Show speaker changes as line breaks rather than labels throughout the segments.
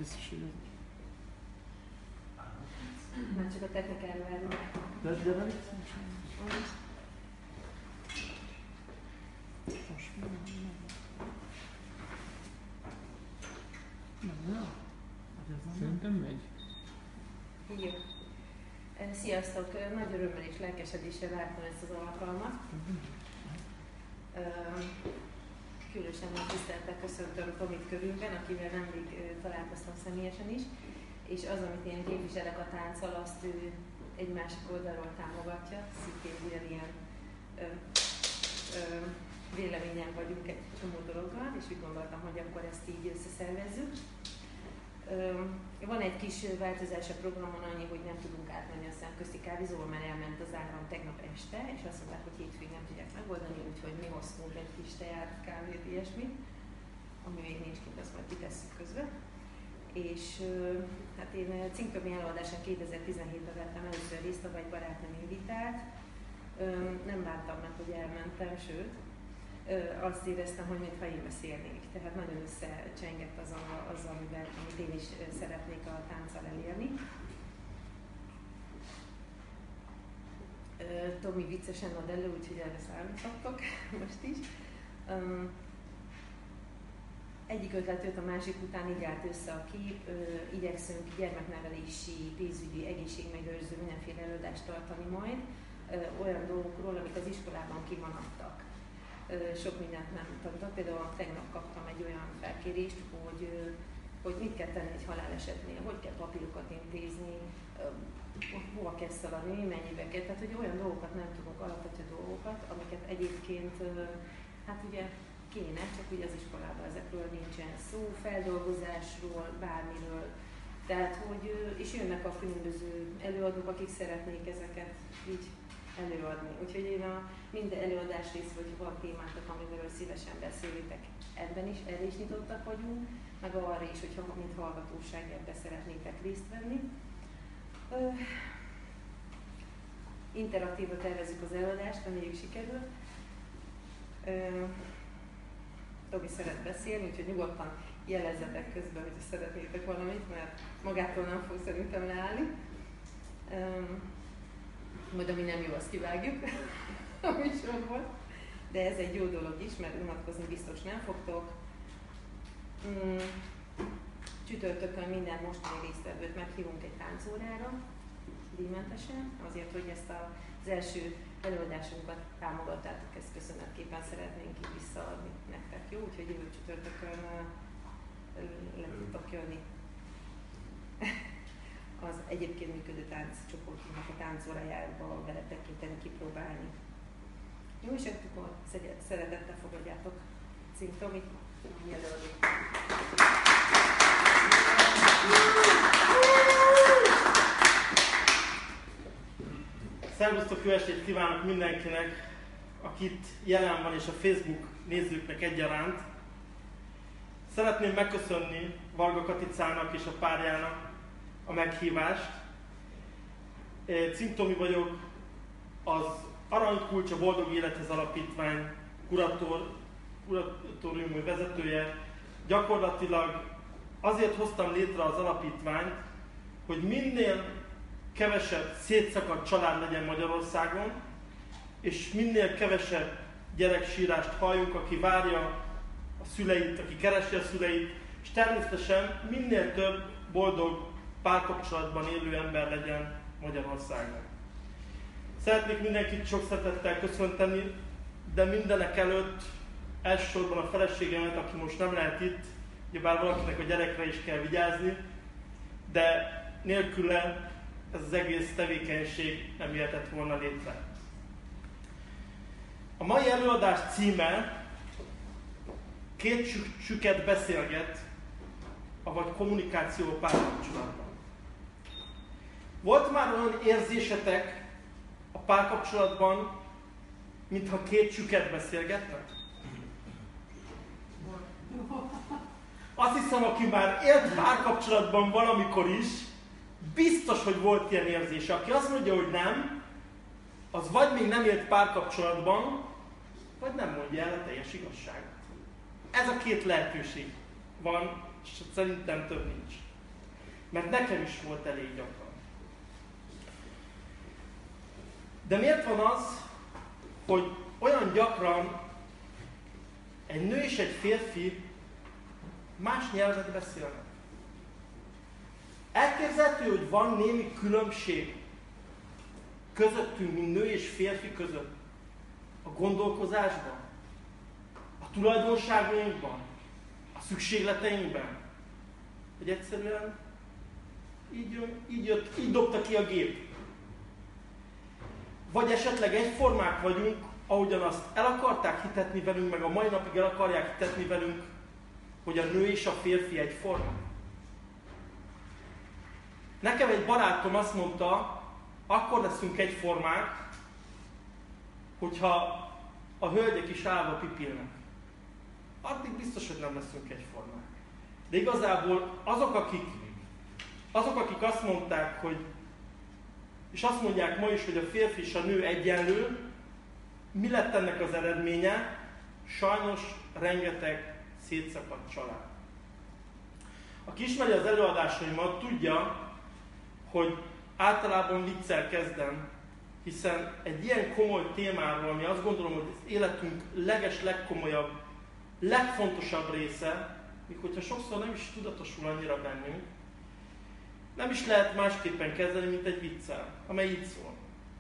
biztos, hogy ez...
Már csak a technikáról elmondom.
De velük most nem.
Szerintem megy.
Jó. Sziasztok! Nagy örömmel és lelkesedéssel vártam ezt az alkalmat. Különösen nagy tisztelettel köszöntöm Tomit körülben, akivel nemrég találkoztam személyesen is, és az, amit én képviselek a tánccal, azt ő egy másik oldalról támogatja, szintén ugyanilyen véleményen vagyunk egy csomó dologgal, és úgy gondoltam, hogy akkor ezt így összeszervezzük. Van egy kis változás a programon, annyi, hogy nem tudunk átmenni a szemközti kávézóval, mert elment az áram tegnap este, és azt mondták, hogy hétfőig nem tudják megoldani, úgyhogy mi hoztunk egy kis teját, kávét, ilyesmit, ami még nincs kint, azt majd kitesszük közben. És hát én Cinktömi előadásán 2017-ben vettem először részt, vagy barátnőm invitált. Nem bántam meg, hogy elmentem, sőt, azt éreztem, hogy mintha én beszélnék. Tehát nagyon összecsengett az, amit én is szeretnék a tánccal elérni. Tomi viccesen ad elő, úgyhogy erre számítottok most is. Egyik ötlet jött a másik után, így állt össze a kép. Igyekszünk gyermeknevelési, pénzügyi, egészségmegőrző mindenféle előadást tartani majd olyan dolgokról, amik az iskolában kimaradtak. Sok mindent nem tanultak. Például tegnap kaptam egy olyan felkérést, hogy mit kell tenni egy halálesetnél, hogy kell papírokat intézni, hova kell szaladni, mennyibe kell. Tehát, hogy olyan dolgokat nem tudunk, alapvető dolgokat, amiket egyébként, hát ugye kéne, csak ugye az iskolában ezekről nincsen szó, feldolgozásról, bármiről. Tehát, hogy, és jönnek a különböző előadók, akik szeretnék ezeket így előadni. Úgyhogy én minden előadás rész, hogy van témátok, amiről szívesen beszélitek, erre is nyitottak vagyunk, meg arra is, hogyha mint hallgatóság ebben szeretnétek részt venni. Interaktívra tervezzük az előadást, reméljük sikerül. Tomi szeret beszélni, úgyhogy nyugodtan jelezzetek közben, hogyha szeretnétek valamit, mert magától nem fog szerintem leállni. Majd ami nem jó, azt kivágjuk a műsorból. De ez egy jó dolog is, mert unatkozni biztos nem fogtok. Csütörtökön minden mostani résztvevőt meghívunk egy táncórára, díjmentesen, azért, hogy ezt az első előadásunkat támogattátok, ezt köszönetképpen szeretnénk így visszaadni nektek, jó? Úgyhogy jövő csütörtökön le tudtok jönni. Az egyébként működő tánccsoportunknak a táncórájába beletekinteni, kipróbálni. Jó, és akkor szeretettel fogadjátok Cinktomit, mielőtt.
Szervusztok, jó estét kívánok mindenkinek, akit jelen van, és a Facebook nézőknek egyaránt. Szeretném megköszönni Varga Katicának és a párjának a meghívást. Cinktomi vagyok, az Aranykulcs, a Boldog Élethez Alapítvány kuratóriumi vezetője. Gyakorlatilag azért hoztam létre az alapítványt, hogy minél kevesebb szétszakadt család legyen Magyarországon, és minél kevesebb gyereksírást halljunk, aki várja a szüleit, aki keresi a szüleit, és természetesen minél több boldog párkapcsolatban élő ember legyen Magyarországon. Szeretnék mindenkit sok szeretettel köszönteni, de mindenek előtt elsősorban a feleségemet, aki most nem lehet itt, ugyebár valakinek a gyerekre is kell vigyázni, de nélküle ez az egész tevékenység nem jöhetett volna létre. A mai előadás címe Két süket beszélget, avagy kommunikáció a párkapcsolatban. Volt már olyan érzésetek a párkapcsolatban, mintha két süket beszélgetnek? Azt hiszem, aki már élt párkapcsolatban valamikor is, biztos, hogy volt ilyen érzése. Aki azt mondja, hogy nem, az vagy még nem élt párkapcsolatban, vagy nem mondja el a teljes igazságot. Ez a két lehetőség van, és szerintem több nincs. Mert nekem is volt elég gyakran. De miért van az, hogy olyan gyakran egy nő és egy férfi más nyelvet beszélnek? Elképzelhető, hogy van némi különbség közöttünk, mint nő és férfi között. A gondolkozásban, a tulajdonságainkban, a szükségleteinkben. Hogy egyszerűen így dobta ki a gép. Vagy esetleg egyformák vagyunk, ahogyan azt el akarták hitetni velünk, meg a mai napig el akarják hitetni velünk, hogy a nő és a férfi egyforma. Nekem egy barátom azt mondta, akkor leszünk egyformák, hogyha a hölgyek is állva pipilnek. Addig biztos, hogy nem leszünk egyformák. De igazából azok, akik azt mondták, hogy, és azt mondják ma is, hogy a férfi és a nő egyenlő, mi lett ennek az eredménye? Sajnos rengeteg szétszakadt család. Aki ismeri az előadásaimat, tudja, hogy általában viccel kezdem, hiszen egy ilyen komoly témáról, ami azt gondolom, hogy az életünk legkomolyabb, legfontosabb része, még hogyha sokszor nem is tudatosul annyira bennünk, nem is lehet másképpen kezdeni, mint egy viccel, amely így szól.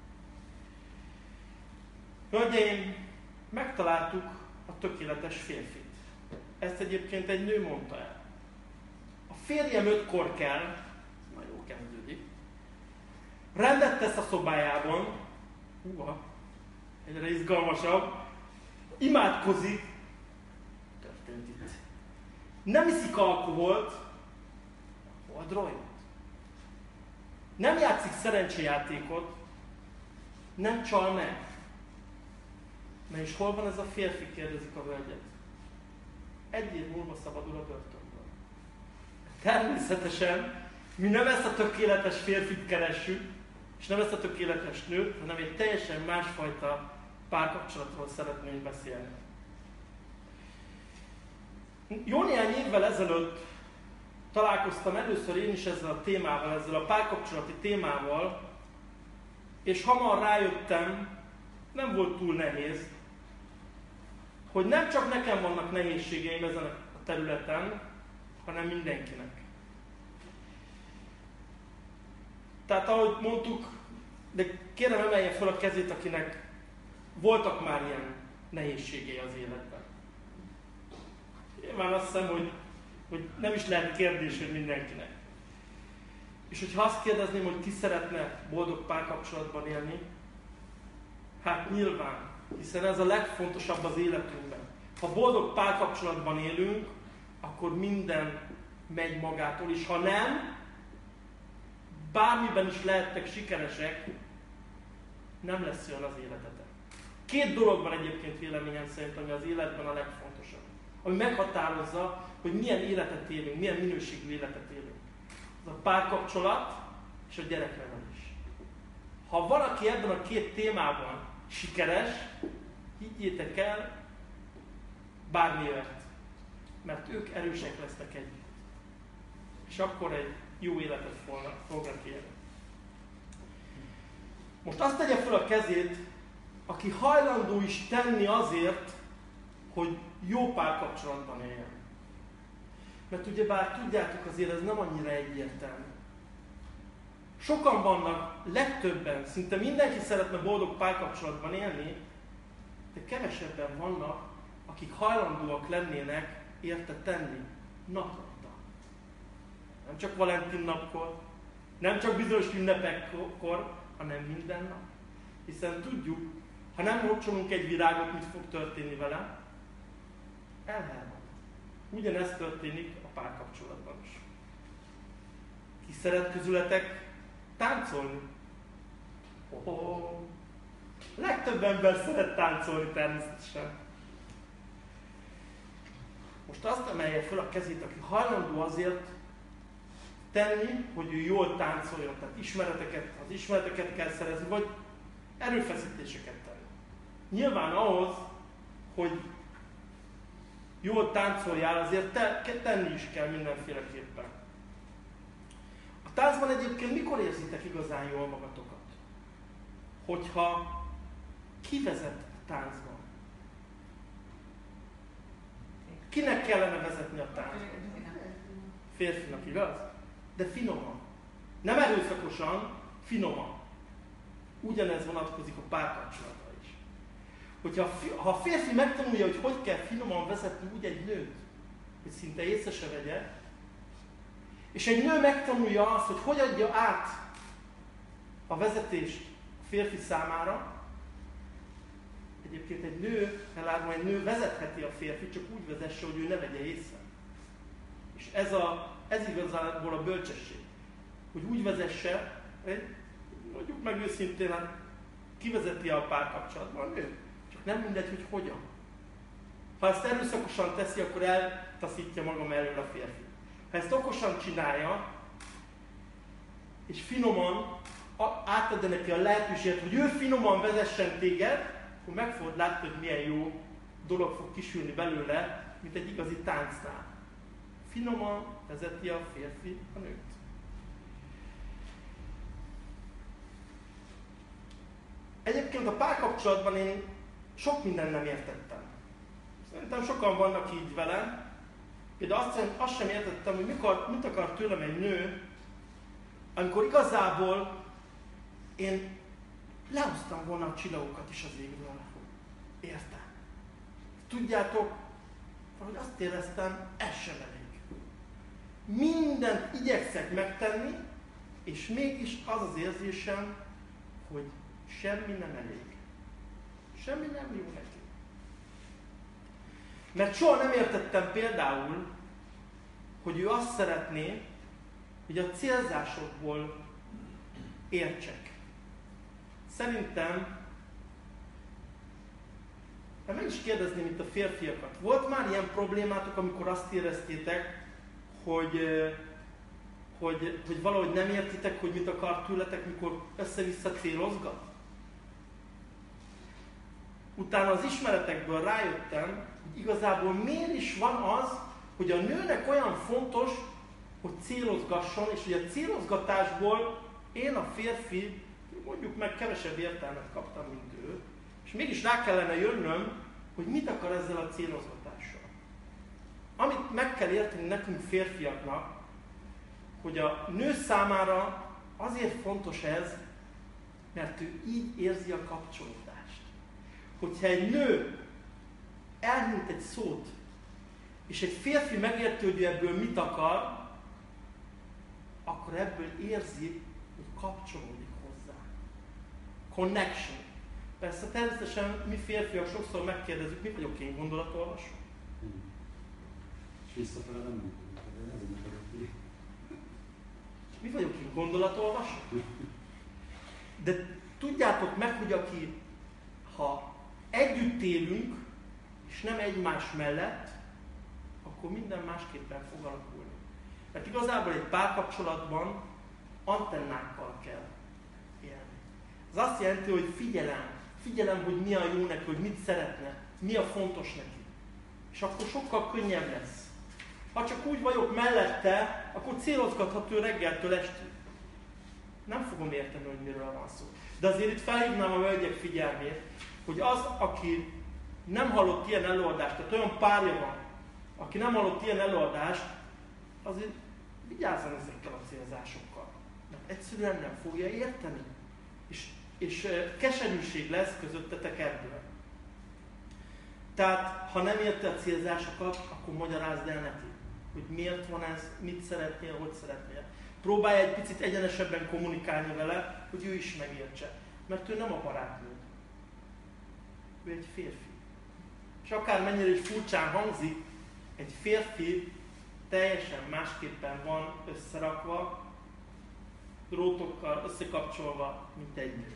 Hölgyeim, megtaláltuk a tökéletes férfit. Ezt egyébként egy nő mondta el. A férjem 5-kor kell, na jó, kezdődik. Rendet tesz a szobájában, egyre izgalmasabb, imádkozik, történt itt. Nem iszik alkoholt, oldroljut. Nem játszik szerencsejátékot, nem csal meg. Na és hol van ez a férfi, kérdezik a hölgyet. 1 év múlva szabadul a börtönből. Természetesen mi nem ezt a tökéletes férfit keressük, és nem ezt a tökéletes nőt, hanem egy teljesen másfajta párkapcsolatról szeretnénk beszélni. Jó néhány évvel ezelőtt találkoztam először én is ezzel a témával, ezzel a párkapcsolati témával, és hamar rájöttem, nem volt túl nehéz, hogy nem csak nekem vannak nehézségeim ezen a területen, hanem mindenkinek. Tehát ahogy mondtuk, de kérem emelje fel a kezét, akinek voltak már ilyen nehézségei az életben. Nyilván azt hiszem, hogy nem is lehet kérdés, hogy mindenkinek. És hogyha azt kérdezném, hogy ki szeretne boldog párkapcsolatban élni, hát nyilván, hiszen ez a legfontosabb az életünkben. Ha boldog párkapcsolatban élünk, akkor minden megy magától, és ha nem, bármiben is lehettek sikeresek, nem lesz olyan az életetek. 2 dolog van egyébként véleményem szerint, ami az életben a legfontosabb. Ami meghatározza, hogy milyen életet élünk, milyen minőségű életet élünk. Az a párkapcsolat és a gyereknevelés. Ha valaki ebben a 2 témában sikeres, higgyétek el, bármiért. Mert ők erősek lesznek együtt. És akkor egy jó életet fognak élni. Most azt tegye fel a kezét, aki hajlandó is tenni azért, hogy jó párkapcsolatban éljen. Mert ugyebár tudjátok, azért ez nem annyira egyértelmű. Sokan vannak, legtöbben, szinte mindenki szeretne boldog párkapcsolatban élni, de kevesebben vannak, akik hajlandóak lennének érte tenni naponta. Nem csak Valentin napkor, nem csak bizonyos ünnepekkor, hanem minden nap. Hiszen tudjuk, ha nem locsolunk egy virágot, mit fog történni vele? Elhelvad. Ugyanezt történik a párkapcsolatban is. Ki szeret közületek táncolni? Legtöbb ember szeret táncolni természetesen. Most azt emelje fel a kezét, aki hajlandó azért tenni, hogy ő jól táncoljon. Tehát az ismereteket kell szerezni, vagy erőfeszítéseket tenni. Nyilván ahhoz, hogy jól táncoljál, azért tenni is kell mindenféleképpen. táncban egyébként mikor érzitek igazán jól magatokat? Hogyha kivezet a táncban? Kinek kellene vezetni a táncban? Férfinak, igaz? De finoman. Nem erőszakosan, finoman. Ugyanez vonatkozik a párkapcsolatra is. Ha a férfi megtanulja, hogy kell finoman vezetni úgy egy nőt, hogy szinte észre se vegye, és egy nő megtanulja azt, hogy adja át a vezetést a férfi számára, egyébként egy nő vezetheti a férfit, csak úgy vezesse, hogy ő ne vegye észre. És ez igazából a bölcsesség. Hogy úgy vezesse, mondjuk meg őszintén, kivezeti a párkapcsolatban a nő. Csak nem mindegy, hogy hogyan. Ha ezt erőszakosan teszi, akkor eltaszítja maga elől a férfi. Ha ezt okosan csinálja, és finoman átadja neki a lehetőséget, hogy ő finoman vezessen téged, akkor meg fogod látni, hogy milyen jó dolog fog kisülni belőle, mint egy igazi táncnál. Finoman vezeti a férfi a nőt. Egyébként a párkapcsolatban én sok mindent nem értettem. Szerintem sokan vannak így velem. Például azt sem értettem, hogy mit akar tőlem egy nő, amikor igazából én lehoztam volna a csillagokat is az égről. Értem. Tudjátok, hogy azt éreztem, ez sem elég. Mindent igyekszek megtenni, és mégis az az érzésem, hogy semmi nem elég. Semmi nem jó neki. Mert soha nem értettem például, hogy ő azt szeretné, hogy a célzásokból értsek. Szerintem, meg is kérdezném itt a férfiakat. Volt már ilyen problémátok, amikor azt éreztétek, hogy valahogy nem értitek, hogy mit akar tőletek, mikor össze-vissza célozgat? Utána az ismeretekből rájöttem, hogy igazából miért is van az, hogy a nőnek olyan fontos, hogy célozgasson, és hogy a célozgatásból én a férfi, mondjuk meg kevesebb értelmet kaptam, mint ő, és mégis rá kellene jönnöm, hogy mit akar ezzel a célozgatással. Amit meg kell érteni nekünk férfiaknak, hogy a nő számára azért fontos ez, mert ő így érzi a kapcsolódást. Hogyha egy nő elhint egy szót, és egy férfi megérti, hogy ebből mit akar, akkor ebből érzi, hogy kapcsolódik hozzá. Connection. Persze természetesen mi férfiak sokszor megkérdezzük, mi vagyok én, gondolatolvasó?
És visszafele nem működik.
Mi vagyok én, gondolatolvasó? De tudjátok meg, hogy ha együtt élünk, és nem egymás mellett, akkor minden másképpen fog alakulni. Mert igazából egy párkapcsolatban antennákkal kell élni. Ez azt jelenti, hogy figyelem, hogy mi a jó neki, hogy mit szeretne, mi a fontos neki. És akkor sokkal könnyebb lesz. Ha csak úgy vagyok mellette, akkor célozgatható reggeltől estig. Nem fogom érteni, hogy miről van szó. De azért itt felhívnám a hölgyek figyelmét, hogy az, aki nem hallott ilyen előadást, tehát olyan párja van, aki nem hallott ilyen előadást, azért vigyázzon ezekkel a célzásokkal. Mert egyszerűen nem fogja érteni. És keserűség lesz közöttetek ebből. Tehát, ha nem érte a célzásokat, akkor magyarázd el neki, hogy miért van ez, mit szeretnél, hogy szeretnél. Próbálj egy picit egyenesebben kommunikálni vele, hogy ő is megértse. Mert ő nem a barátnőd. Ő egy férfi. És akármennyire is furcsán hangzik, egy férfi teljesen másképpen van összerakva, drótokkal összekapcsolva, mint egy nő.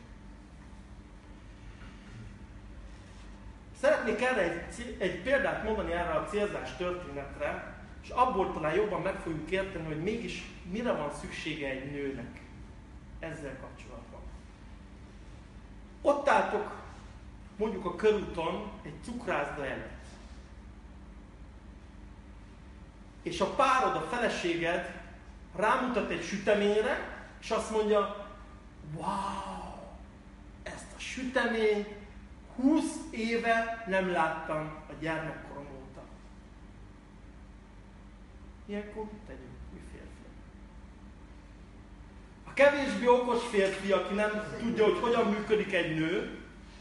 Szeretnék erre egy példát mondani erre a célzás történetre, és abból talán jobban meg fogjuk érteni, hogy mégis mire van szüksége egy nőnek ezzel kapcsolatban. Ott álltok mondjuk a körúton egy cukrászda előtt. És a párod, a feleséged rámutat egy süteményre, és azt mondja, wow, ezt a süteményt 20 éve nem láttam a gyermekkorom óta. Ilyenkor mit tegyünk, mi férfiak? A kevésbé okos férfi, aki nem tudja, hogy hogyan működik egy nő,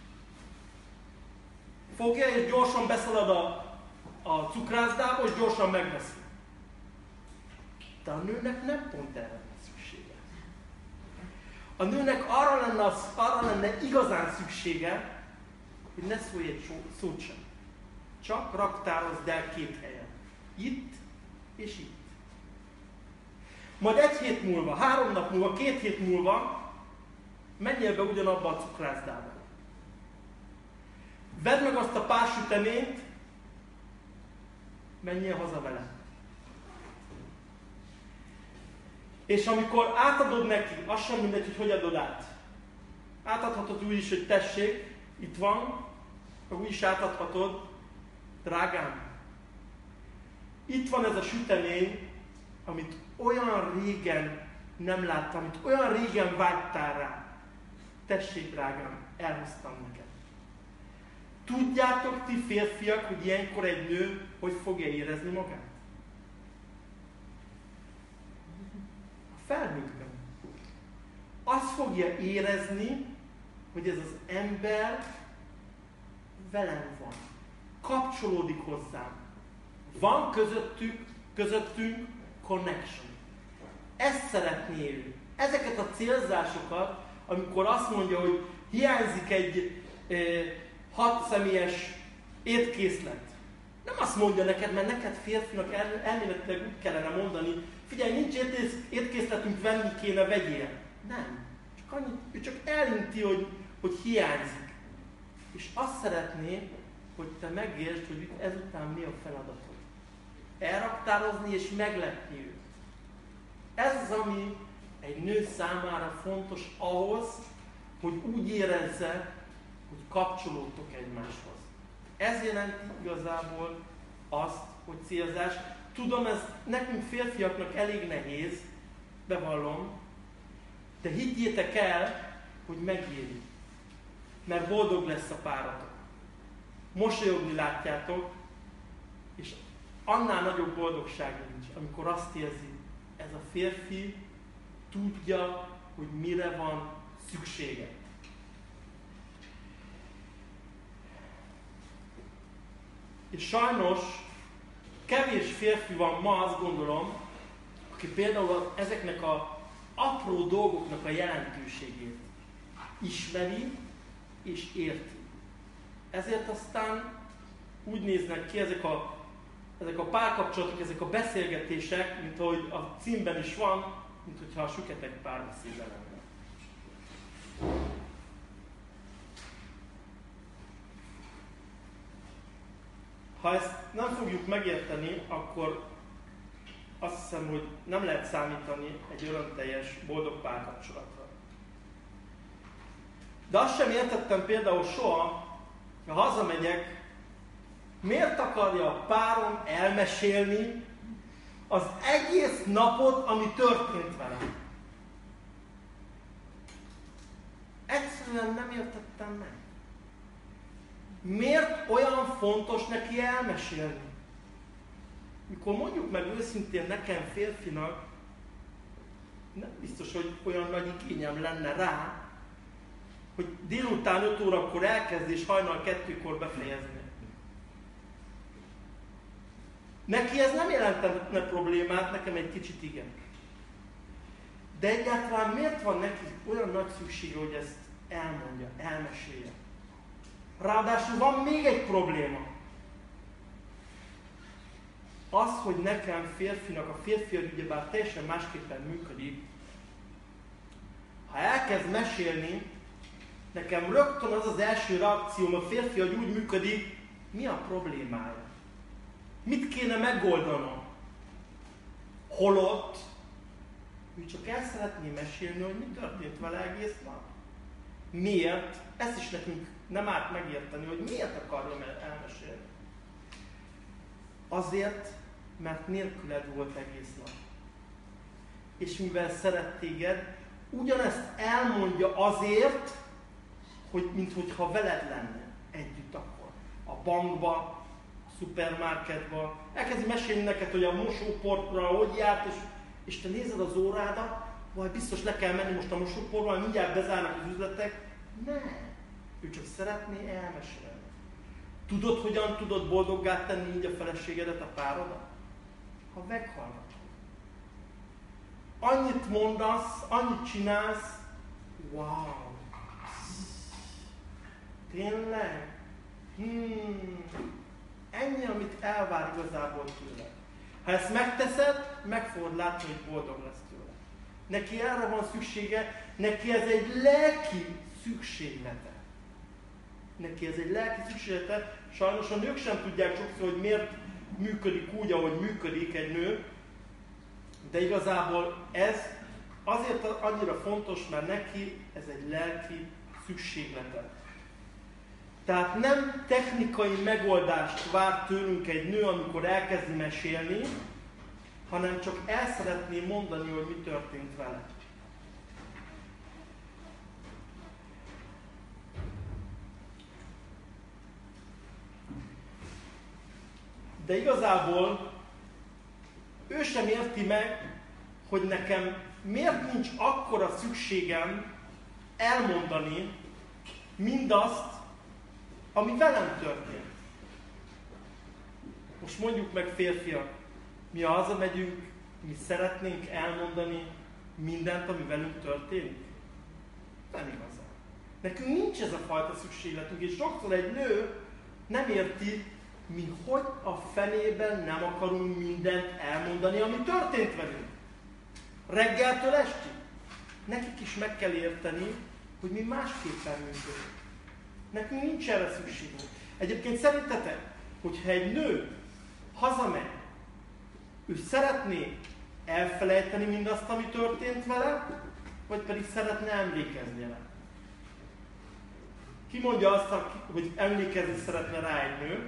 fogja és gyorsan beszalad a cukrászdába, és gyorsan megveszi. De a nőnek nem pont erre van szüksége. A nőnek arra lenne igazán szüksége, hogy ne szólj egy szót sem. Csak raktározd el 2 helyen. Itt és itt. Majd 1 hét múlva, 3 nap múlva, 2 hét múlva menjél be ugyanabba a cukrászdába. Vedd meg azt a pár süteményt, menjél haza vele. És amikor átadod neki, az sem mindegy, hogy adod át. Átadhatod úgy is, hogy tessék, itt van, úgy is átadhatod, drágám. Itt van ez a sütemény, amit olyan régen nem láttam, amit olyan régen vágytál rá. Tessék, drágám, elhoztam neked. Tudjátok ti férfiak, hogy ilyenkor egy nő hogy fogja érezni magát? A felhőkben. Azt fogja érezni, hogy ez az ember velem van. Kapcsolódik hozzám. Van közöttünk connection. Ezt szeretné ő. Ezeket a célzásokat, amikor azt mondja, hogy hiányzik egy 6 személyes étkészlet. Nem azt mondja neked, mert neked férfinak elméletileg úgy kellene mondani, figyelj, nincs étkészletünk, venni kéne, vegyél. Nem. Csak annyit, ő csak elinti, hogy hiányzik. És azt szeretné, hogy te megértsd, hogy ezután mi a feladatod. Elraktározni és meglepni őt. Ez az, ami egy nő számára fontos ahhoz, hogy úgy érezze, hogy kapcsolódtok egymáshoz. Ez jelenti igazából azt, hogy célzás. Tudom, ez nekünk férfiaknak elég nehéz, bevallom, de higgyétek el, hogy megéri. Mert boldog lesz a páratok. Mosolyogni látjátok, és annál nagyobb boldogság nincs, amikor azt érzi, ez a férfi tudja, hogy mire van szüksége. És sajnos kevés férfi van ma, azt gondolom, aki például ezeknek az apró dolgoknak a jelentőségét ismeri és érti. Ezért aztán úgy néznek ki ezek a párkapcsolatok, ezek a beszélgetések, mint ahogy a címben is van, mint hogyha a süketek párbeszéde lenne. Ha ezt nem fogjuk megérteni, akkor azt hiszem, hogy nem lehet számítani egy örömteljes, boldog párkapcsolatra. De azt sem értettem például soha, ha hazamegyek, miért akarja a párom elmesélni az egész napot, ami történt velem. Egyszerűen nem értettem meg. Miért olyan fontos neki elmesélni? Mikor mondjuk meg őszintén nekem férfinak, nem biztos, hogy olyan nagy igényem lenne rá, hogy délután 5 órakor elkezd és hajnal 2-kor befejezni. Neki ez nem jelentene problémát, nekem egy kicsit igen. De egyáltalán miért van neki olyan nagy szüksége, hogy ezt elmondja, elmesélje? Ráadásul van még egy probléma. Az, hogy nekem férfinak, a férfiak ugyebár teljesen másképpen működik, ha elkezd mesélni, nekem rögtön az az első reakcióm, a férfi, hogy úgy működik, mi a problémája? Mit kéne megoldanom? Holott, ő csak el szeretné mesélni, hogy mi történt vele egész nap. Miért? Ezt is nekünk nem árt megérteni, hogy miért akarjam elmesélni. Azért, mert nélküled volt egész nap. és mivel szeret téged, ugyanezt elmondja azért, hogy minthogyha veled lenne együtt akkor. A bankba, a szupermarketba. Elkezdi mesélni neked, hogy a mosóportra hogy járt, és te nézed az órádat, vagy biztos le kell menni most a mosóporba, mindjárt bezárnak az üzletek. Nem. Ő csak szeretné elmesélni. Tudod, hogyan tudod boldoggá tenni így a feleségedet, a párodat? Ha meghallgatod. Annyit mondasz, annyit csinálsz, wow! Tényleg? Ennyi, amit elvár igazából tőle. Ha ezt megteszed, meg fogod látni, hogy boldog lesz tőle. Neki erre van szüksége, neki ez egy lelki szükséglete. Neki ez egy lelki szükséglete. Sajnos a nők sem tudják sokszor, hogy miért működik úgy, ahogy működik egy nő, de igazából ez azért annyira fontos, mert neki ez egy lelki szükséglete. Tehát nem technikai megoldást vár tőlünk egy nő, amikor elkezdi mesélni, hanem csak el szeretné mondani, hogy mi történt vele. De igazából ő sem érti meg, hogy nekem miért nincs akkora szükségem elmondani mindazt, ami velem történt. Most mondjuk meg férfiak, mi hazamegyünk, mi szeretnénk elmondani mindent, ami velünk történik? Nem igazán. Nekünk nincs ez a fajta szükségletünk, és sokszor egy nő nem érti, mi hogy a fenében nem akarunk mindent elmondani, ami történt velünk. Reggeltől estig. Nekik is meg kell érteni, hogy mi másképpen működünk. Nekünk nincs erre szükségünk. Egyébként szerintetek, hogyha egy nő hazamegy, ő szeretné elfelejteni mindazt, ami történt vele, vagy pedig szeretne emlékezni rá? Ki mondja azt, hogy emlékezni szeretne rá egy nő?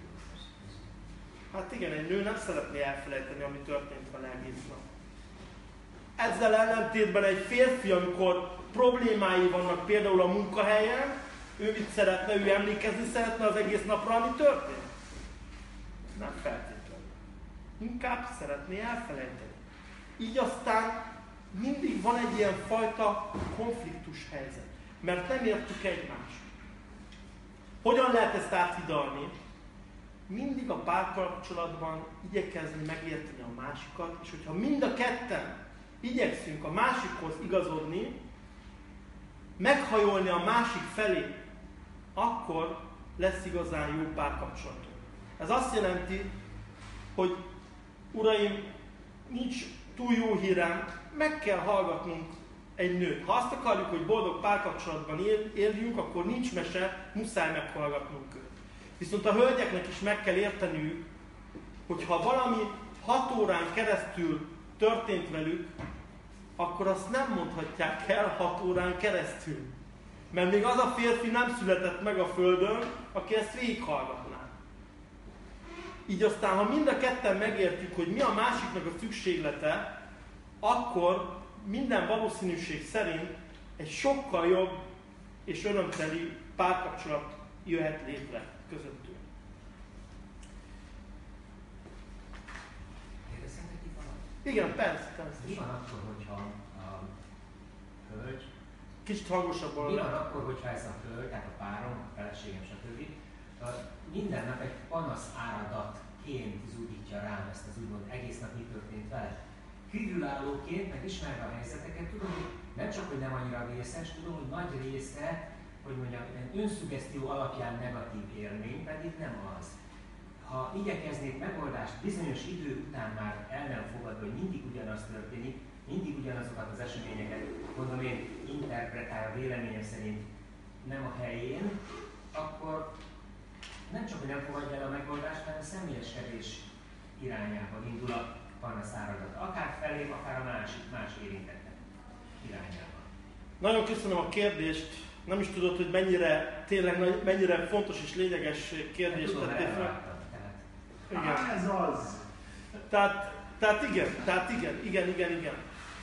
Hát igen, egy nő nem szeretné elfelejteni, ami történt vele egész nap. Ezzel ellentétben egy férfi, amikor problémái vannak például a munkahelyen, ő mit szeretne, ő emlékezni szeretne az egész napra, ami történt? Nem feltétlenül. Inkább szeretné elfelejteni. Így aztán mindig van egy ilyen fajta konfliktus helyzet, mert nem értük egymást. Hogyan lehet ezt áthidalni? Mindig a párkapcsolatban igyekezni megérteni a másikat, és hogyha mind a ketten igyekszünk a másikhoz igazodni, meghajolni a másik felé, akkor lesz igazán jó párkapcsolatunk. Ez azt jelenti, hogy uraim, nincs túl jó hírem, meg kell hallgatnunk egy nőt. Ha azt akarjuk, hogy boldog párkapcsolatban éljünk, akkor nincs mese, muszáj meghallgatnunk őt. Viszont a hölgyeknek is meg kell érteniük, hogy ha valami 6 órán keresztül történt velük, akkor azt nem mondhatják el 6 órán keresztül. Mert még az a férfi nem született meg a földön, aki ezt végighallgatná. Így aztán, ha mind a ketten megértjük, hogy mi a másiknak a szükséglete, akkor minden valószínűség szerint egy sokkal jobb és örömteli párkapcsolat jöhet létre közöttünk. Igen, persze.
Mi van akkor, hogyha a hölgy...
Kicsit hangosabban.
Mi van akkor, hogyha ez a hölgy, tehát a párom, a feleségem, stb. Minden nap egy panasz áradatként zúdítja rám ezt az úgymond egész nap mi történt vele. Kívülállóként, meg ismerve a helyzeteket, tudom, hogy nem csak, hogy nem annyira vészes, tudom, hogy nagy része, hogy mondjam, önszugesztió alapján negatív élmény, pedig nem az. Ha igyekeznék megoldást bizonyos idő után már el nem fogadva, hogy mindig ugyanaz történik, mindig ugyanazokat az eseményeket, mondom én, interpretálja véleményem szerint nem a helyén, akkor nem csak, hogy nem fogadja el a megoldást, hanem a személyeskedés irányába indul a panaszáradat. Akár felé, akár a más érintettek irányába.
Nagyon köszönöm a kérdést. Nem is tudod, hogy mennyire fontos és lényeges kérdést tettél fel.
Igen. Ez az!
Tehát igen.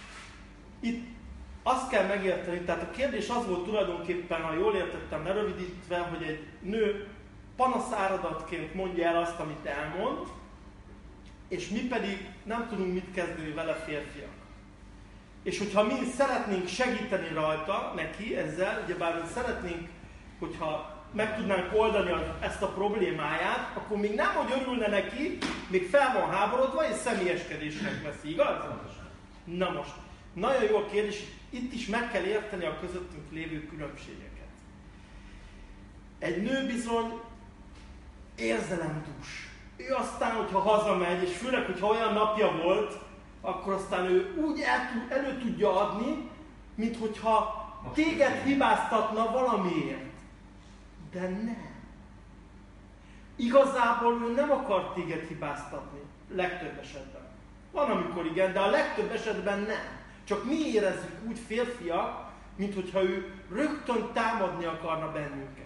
itt azt kell megérteni, tehát a kérdés az volt tulajdonképpen, ha jól értettem lerövidítve, hogy egy nő panaszáradatként mondja el azt, amit elmond, és mi pedig nem tudunk mit kezdeni vele, férfiak. És hogyha mi szeretnénk segíteni rajta, neki ezzel, ugyebár szeretnénk, hogyha meg tudnánk oldani ezt a problémáját, akkor még nem, hogy örülne neki, még fel van háborodva és személyeskedésnek veszi, igaz? Na most, nagyon jó a kérdés, itt is meg kell érteni a közöttünk lévő különbségeket. Egy nő bizony érzelemdús. Ő aztán, hogyha hazamegy, és főleg, hogyha olyan napja volt, akkor aztán ő úgy elő tudja adni, mint hogyha téged hibáztatna valamiért. De nem. Igazából ő nem akar téged hibáztatni, legtöbb esetben. Van, amikor igen, de a legtöbb esetben nem. Csak mi érezzük úgy, férfiak, mint hogyha ő rögtön támadni akarna bennünket.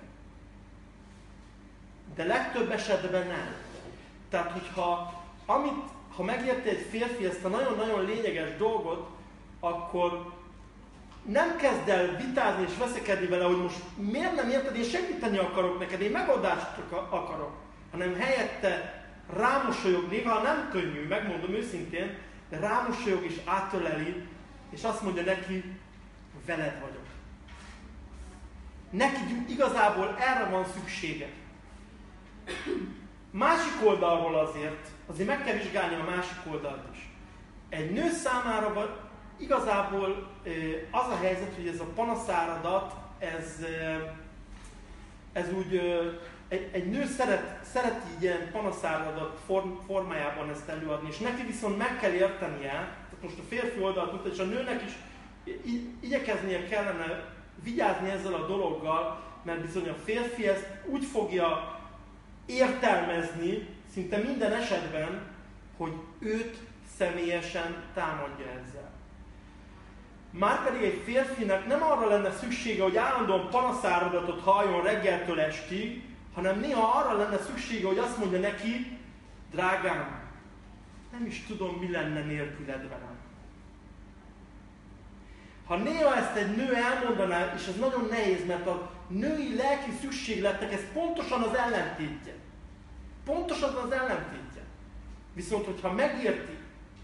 De legtöbb esetben nem. Tehát, hogyha ha megérti egy férfi ezt a nagyon-nagyon lényeges dolgot, akkor nem kezd el vitázni és veszekedni vele, hogy most miért nem érted, én segíteni akarok neked, én megoldást akarok, hanem helyette rámosolyog, néha nem könnyű, megmondom őszintén, de rámosolyog és átöleli, és azt mondja neki, veled vagyok. Neki igazából erre van szüksége. Másik oldalról azért meg kell vizsgálni a másik oldalt is. Egy nő számára igazából az a helyzet, hogy ez a panaszáradat, ez úgy, egy nő szereti ilyen panaszáradat formájában ezt előadni, és neki viszont meg kell értenie, tehát most a férfi oldalt mutat, és a nőnek is igyekeznie kellene vigyázni ezzel a dologgal, mert bizony a férfi ezt úgy fogja értelmezni, szinte minden esetben, hogy őt személyesen támadja ezzel. Márpedig egy férfinek nem arra lenne szüksége, hogy állandóan panaszáradatot halljon reggeltől estig, hanem néha arra lenne szüksége, hogy azt mondja neki, drágám, nem is tudom, mi lenne nélküled velem. Ha néha ezt egy nő elmondaná, és ez nagyon nehéz, mert a női lelki szükségletnek ez pontosan az ellentétje. Pontosan az ellentétje. Viszont, hogyha megérti,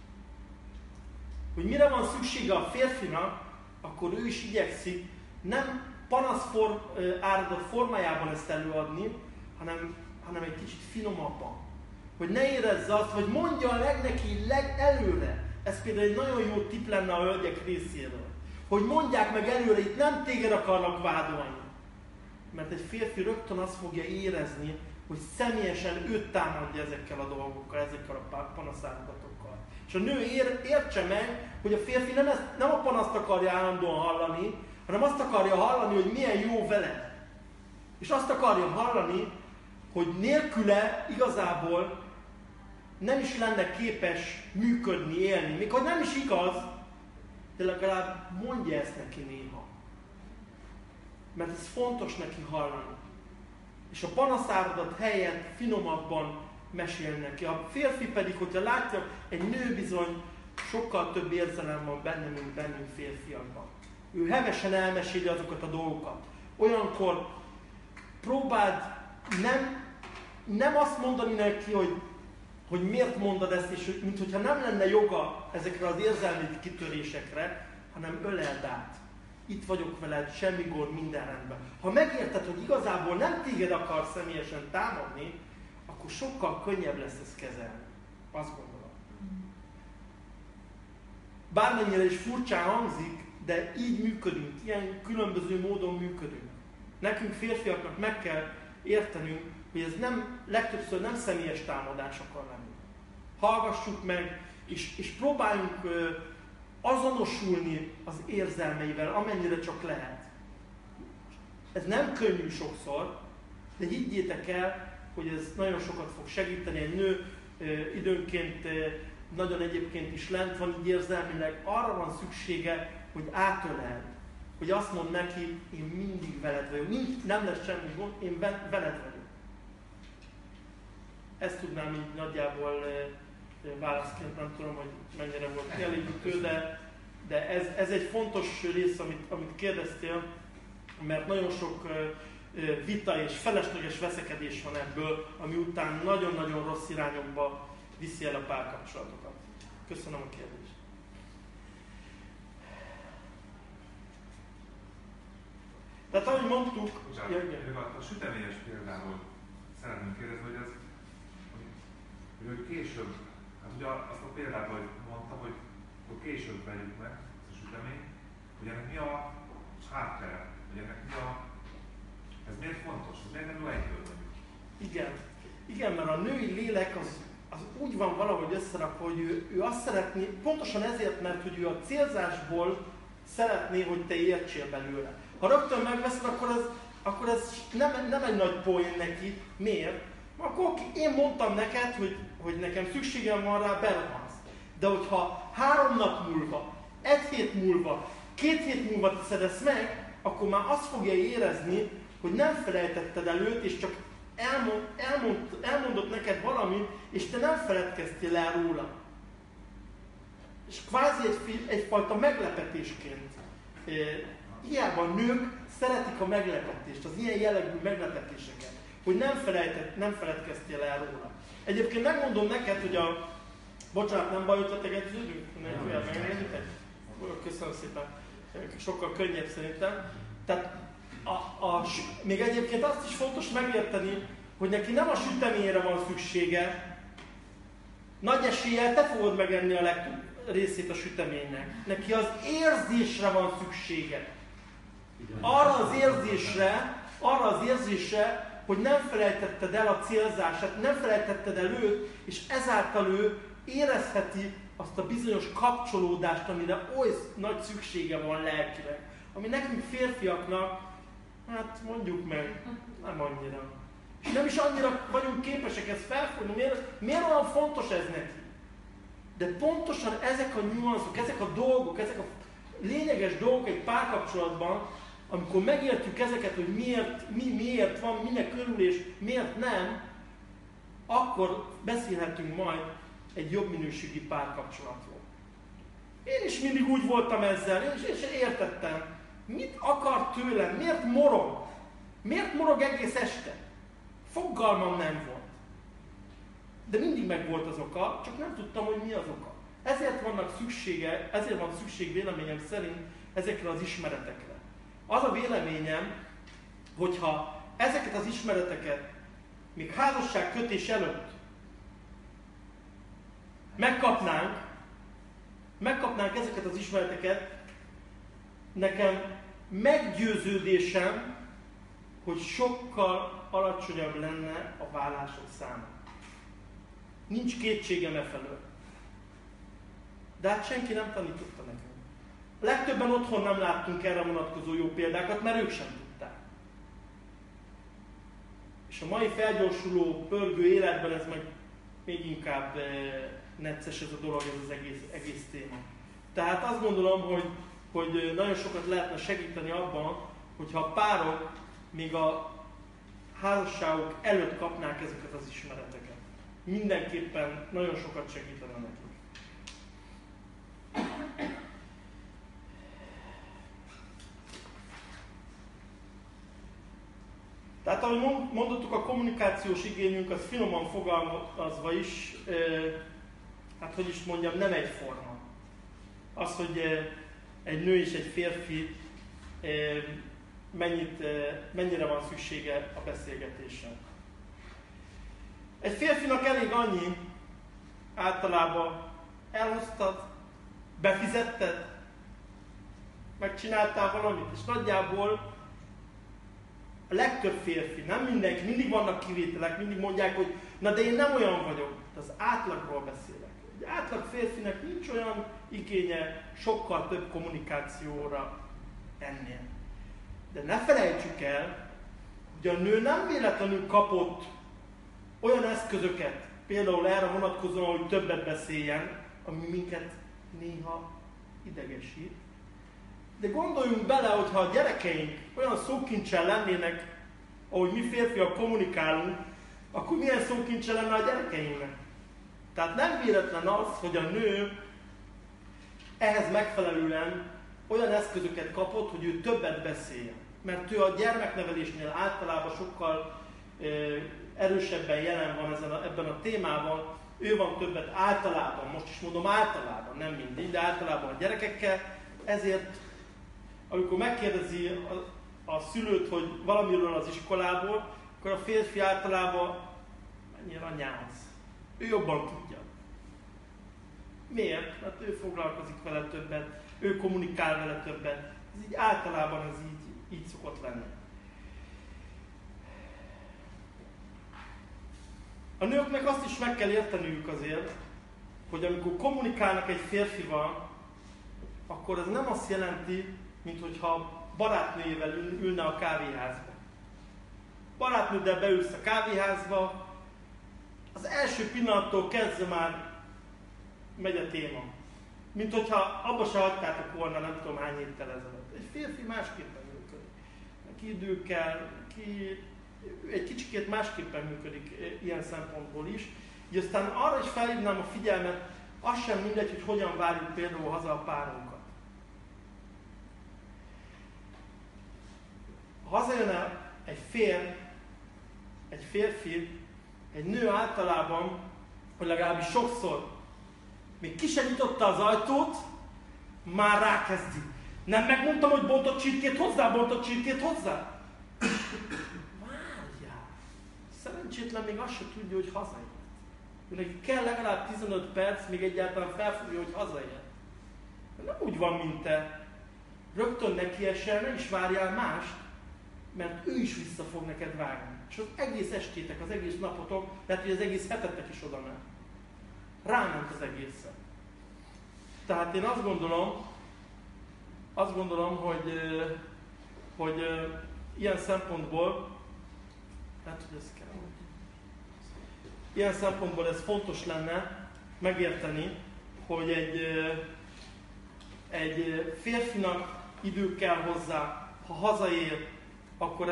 hogy mire van szüksége a férfinak, akkor ő is igyekszik nem áradat formájában ezt előadni, hanem egy kicsit finomabban. Hogy ne érezze azt, hogy mondja a neki legelőre. Ez például egy nagyon jó tipp lenne a hölgyek részéről. Hogy mondják meg előre, itt nem téged akarnak vádolni. Mert egy férfi rögtön azt fogja érezni, hogy személyesen őt támadja ezekkel a dolgokkal, ezekkel a panaszáratokkal. És a nő értse meg, hogy a férfi nem a panaszt akarja állandóan hallani, hanem azt akarja hallani, hogy milyen jó veled. És azt akarja hallani, hogy nélküle igazából nem is lenne képes működni, élni. Még hogy nem is igaz, de legalább mondja ezt neki néha. Mert ez fontos neki hallani. És a panaszáradat helyett finomabban mesél neki. A férfi pedig, hogyha látja, egy nő bizony sokkal több érzelem van benne, mint bennünk férfiakban. Ő hevesen elmeséli azokat a dolgokat. Olyankor próbáld nem azt mondani neki, hogy miért mondod ezt, és mint hogyha nem lenne joga ezekre az érzelmi kitörésekre, hanem öleld át. Itt vagyok veled, semmi gond, minden rendben. Ha megérted, hogy igazából nem téged akar személyesen támadni, akkor sokkal könnyebb lesz ezt kezelni. Azt gondolom. Bármennyire is furcsán hangzik, de így működünk, ilyen különböző módon működünk. Nekünk férfiaknak meg kell értenünk, hogy ez legtöbbször nem személyes támadás akar lenni. Hallgassuk meg, és próbáljunk azonosulni az érzelmeivel, amennyire csak lehet. Ez nem könnyű sokszor, de higgyétek el, hogy ez nagyon sokat fog segíteni. Egy nő időnként nagyon egyébként is lent van, így érzelmileg arra van szüksége, hogy átöleld. Hogy azt mond neki, én mindig veled vagyok. Nem lesz semmi gond, én veled vagyok. Ezt tudnám így nagyjából válaszként, nem tudom, hogy mennyire volt kielégítő, De ez egy fontos rész, amit kérdeztél, mert nagyon sok vita és felesleges veszekedés van ebből, ami után nagyon-nagyon rossz irányokba viszi el a párkapcsolatokat. Köszönöm a kérdést. Tehát ahogy mondtuk...
A süteményes például szeretném kérdezni, hogy ez hogy később, hát ugye azt a példát, hogy mondta, hogy később vegyük meg ezt a süteményt, hogy ennek mi a háttere, hogy ennek mi a... Ez miért fontos? Ez miért nem jó egyből mondjuk?
Igen, mert a női lélek az úgy van valahogy összerakva, hogy ő azt szeretné, pontosan ezért, mert hogy ő a célzásból szeretné, hogy te értsél belőle. Ha rögtön megveszed, akkor ez nem egy nagy poén neki. Miért? Akkor én mondtam neked, hogy nekem szükségem van rá, berohansz. De hogyha 3 nap múlva, 1 hét múlva, 2 hét múlva teszed ezt meg, akkor már azt fogja érezni, hogy nem felejtetted el őt, és csak elmondott neked valamit, és te nem feledkeztél el róla. És kvázi egyfajta meglepetésként. Hiába a nők szeretik a meglepetést, az ilyen jellegű meglepetéseket, hogy nem feledkeztél el róla. Egyébként megmondom neked, hogy bocsánat, nem baj, hogy tegeződünk? Köszönöm szépen. Sokkal könnyebb szerintem. Tehát még egyébként azt is fontos megérteni, hogy neki nem a süteményre van szüksége. Nagy eséllyel te fogod megenni a legtöbb részét a süteménynek. Neki az érzésre van szüksége. Arra az érzésre, hogy nem felejtetted el a célzását, nem felejtetted el őt, és ezáltal ő érezheti azt a bizonyos kapcsolódást, amire oly nagy szüksége van lelkileg. Ami nekünk férfiaknak, hát mondjuk meg, nem annyira. És nem is annyira vagyunk képesek ezt felfogni. Miért olyan fontos ez neki? De pontosan ezek a nyuanszok, ezek a dolgok, ezek a lényeges dolgok egy párkapcsolatban, amikor megértjük ezeket, hogy miért van, minek körül és miért nem, akkor beszélhetünk majd egy jobb minőségi párkapcsolatról. Én is mindig úgy voltam ezzel, én is értettem. Mit akar tőlem? Miért morog? Miért morog egész este? Fogalmam nem volt. De mindig meg volt az oka, csak nem tudtam, hogy mi az oka. Ezért van szükség véleményem szerint ezekre az ismeretekre. Az a véleményem, hogyha ezeket az ismereteket még házasságkötés előtt megkapnánk ezeket az ismereteket, nekem meggyőződésem, hogy sokkal alacsonyabb lenne a vállások száma. Nincs kétségem e felől. De hát senki nem tanította nekünk. A legtöbben otthon nem láttunk erre vonatkozó jó példákat, mert ők sem tudták. És a mai felgyorsuló, pörgő életben ez meg még inkább necces ez a dolog, ez az egész téma. Tehát azt gondolom, hogy nagyon sokat lehetne segíteni abban, hogyha a párok még a házasságok előtt kapnák ezeket az ismereteket. Mindenképpen nagyon sokat segítene nekik. Tehát ahogy mondottuk, a kommunikációs igényünk az finoman fogalmazva is, hát hogy is mondjam, nem egyforma. Az, hogy egy nő és egy férfi mennyire van szüksége a beszélgetésre. Egy férfinak elég annyi, általában elhoztad, befizetted, megcsináltál valamit, és nagyjából a legtöbb férfi, nem mindenki, mindig vannak kivételek, mindig mondják, hogy na de én nem olyan vagyok, de az átlagról beszélek. Egy átlag férfinek nincs olyan igénye sokkal több kommunikációra ennél. De ne felejtsük el, hogy a nő nem véletlenül kapott olyan eszközöket, például erre vonatkozóan, hogy többet beszéljen, ami minket néha idegesít. De gondoljunk bele, hogyha a gyerekeink olyan szókincsel lennének, ahogy mi férfiak kommunikálunk, akkor milyen szókincse lenne a gyerekeinknek? Tehát nem véletlen az, hogy a nő ehhez megfelelően olyan eszközöket kapott, hogy ő többet beszéljen. Mert ő a gyermeknevelésnél általában sokkal erősebben jelen van ebben a témában. Ő van többet általában, most is mondom általában, nem mindig, de általában a gyerekekkel. Ezért, amikor megkérdezi a szülőt, hogy valamiről az iskolából, akkor a férfi általában mennyire a nyáz. Ő jobban tudja. Miért? Mert ő foglalkozik vele többet, ő kommunikál vele többet. Ez így általában ez így szokott lenni. A nőknek azt is meg kell érteniük azért, hogy amikor kommunikálnak egy férfival, akkor ez nem azt jelenti, minthogyha barátnőjével ülne a kávéházba. Barátnőddel beülsz a kávéházba, az első pillanattól kezdve már megy a téma. Mint hogyha abba se hagytátok volna nem tudom hány héttel ezelőtt. Egy férfi másképpen működik. Neki idő kell, egy kicsikét másképpen működik ilyen szempontból is. Így aztán arra is felhívnám a figyelmet, az sem mindegy, hogy hogyan várjuk például haza a párunkat. Ha hazajön egy férfi, egy nő általában, vagy legalábbis sokszor, még ki sem nyitotta az ajtót, már rákezdi. Nem megmondtam, hogy bontott csirkét hozzá, bontott csirkét hozzá? Várjál! Szerencsétlen még azt sem tudja, hogy hazaért. Neki kell legalább 15 perc, még egyáltalán felfogja, hogy hazaért. Nem úgy van, mint te. Rögtön nekiesel, ne is várjál mást, mert ő is vissza fog neked vágni. És az egész estétek, az egész napotok, lehet, hogy az egész hetetek is oda ment. Ráment az egészen. Tehát én azt gondolom, hogy ilyen szempontból, lehet, hogy ez kell. Ilyen szempontból ez fontos lenne megérteni, hogy egy férfinak idő kell hozzá, ha hazaér, akkor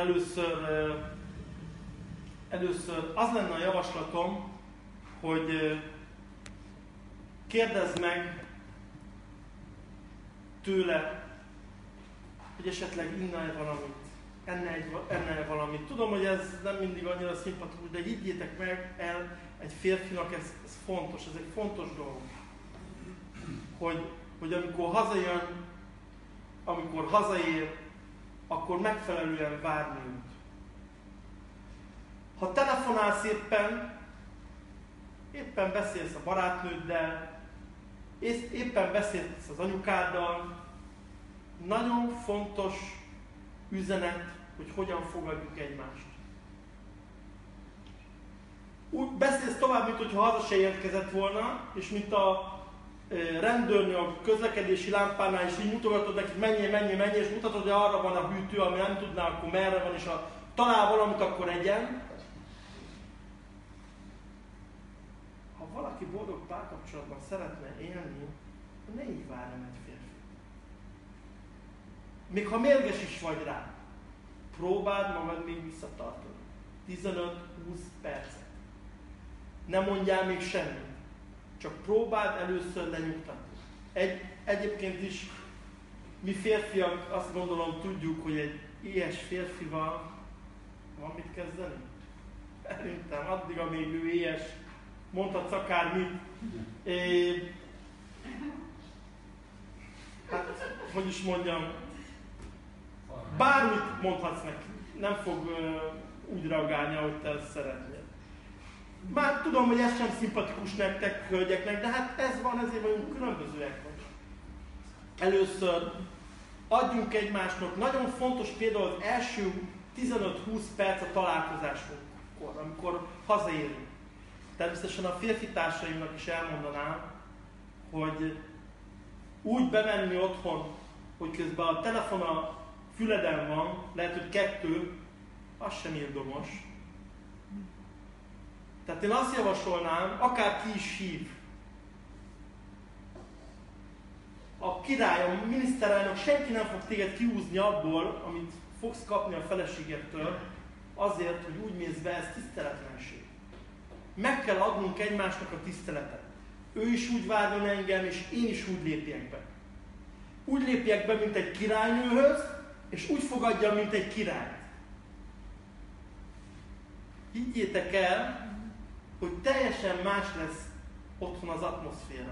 először az lenne a javaslatom, hogy kérdezd meg tőle, hogy esetleg inne valamit, enne valamit. Tudom, hogy ez nem mindig annyira szimpatikus, de higgyétek meg el, egy férfinak ez fontos, ez egy fontos dolog. Hogy amikor hazajön, amikor hazaér, akkor megfelelően várni őt. Ha telefonálsz éppen beszélsz a barátnőddel, éppen beszélsz az anyukáddal, nagyon fontos üzenet, hogy hogyan fogadjuk egymást. Úgy beszélsz tovább, mint hogyha haza se érkezett volna, és mint a rendőrnő a közlekedési lámpánál, és így mutogatod neki, menjél, és mutatod, hogy arra van a hűtő, ami nem tudná, akkor merre van, és ha talál valamit, akkor egyen. Ha valaki boldog párkapcsolatban szeretne élni, ne így várjon egy férfi. Még ha mérges is vagy rá, próbáld magad még visszatartani. 15-20 percet. Ne mondjál még semmit. Csak próbáld először lenyugtatni. Egyébként is mi férfiak azt gondolom tudjuk, hogy egy ilyes férfival van mit kezdeni? Szerintem addig, amíg ő ilyes, mondhatsz akármit. Hát, hogy is mondjam, bármit mondhatsz neki, nem fog úgy reagálni, ahogy te ezt szeretnél. Már tudom, hogy ez sem szimpatikus nektek, hölgyeknek, de hát ez van, ezért vagyunk különbözőek. Először adjunk egymásnak, nagyon fontos például az első 15-20 perc a találkozásunkkor, amikor hazaérünk. Természetesen a férfi társaimnak is elmondanám, hogy úgy bemenni otthon, hogy közben a telefon a füleden van, lehet, hogy 2, az sem érdomos. Tehát én azt javasolnám, akár ki is hív, a király, a miniszterelnök, senki nem fog téged kihúzni abból, amit fogsz kapni a feleségettől, azért, hogy úgy mész be, ez tiszteletlenség. Meg kell adnunk egymásnak a tiszteletet. Ő is úgy várjon engem, és én is úgy lépjek be. úgy lépjek be, mint egy királynőhöz, és úgy fogadjam, mint egy király. Higgyétek el, hogy teljesen más lesz otthon az atmoszféra.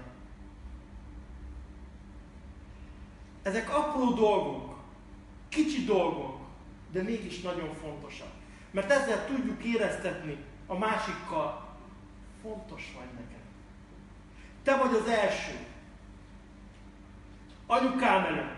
Ezek apró dolgok, kicsi dolgok, de mégis nagyon fontosak. Mert ezzel tudjuk éreztetni a másikkal, fontos vagy nekem. Te vagy az első. Anyukám előtt.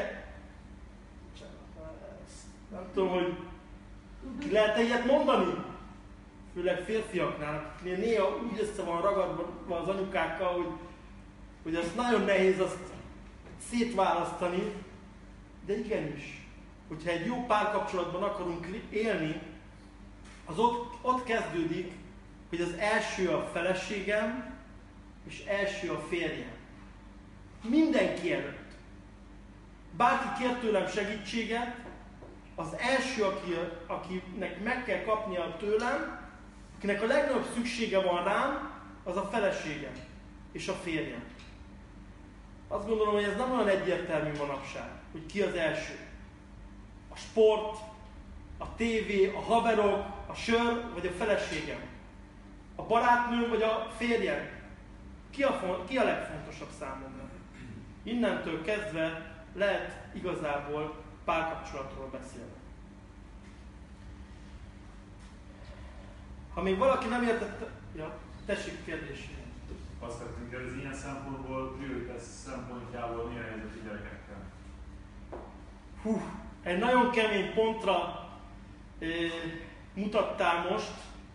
Nem tudom, hogy ki lehet ilyet mondani? Főleg férfiaknál, akiknél néha úgy össze van ragadva az anyukákkal, hogy az nagyon nehéz azt szétválasztani, de igenis, hogyha egy jó párkapcsolatban akarunk élni, az ott kezdődik, hogy az első a feleségem, és első a férjem. Mindenki előtt. Bárki kér tőlem segítséget, az első, akinek meg kell kapnia tőlem, akinek a legnagyobb szüksége van rám, az a feleségem és a férjem. Azt gondolom, hogy ez nem olyan egyértelmű manapság, hogy ki az első. A sport, a tévé, a haverok, a sör vagy a feleségem. A barátnőm vagy a férjem. Ki a legfontosabb számomra? Innentől kezdve lehet igazából párkapcsolatról beszélni. Ha még valaki nem értette... Ja, tessék kérdésére.
Azt szeretném kérdezni, ilyen szempontból, prioritás szempontjából milyen helyzet a gyerekekkel?
Egy nagyon kemény pontra mutattál most,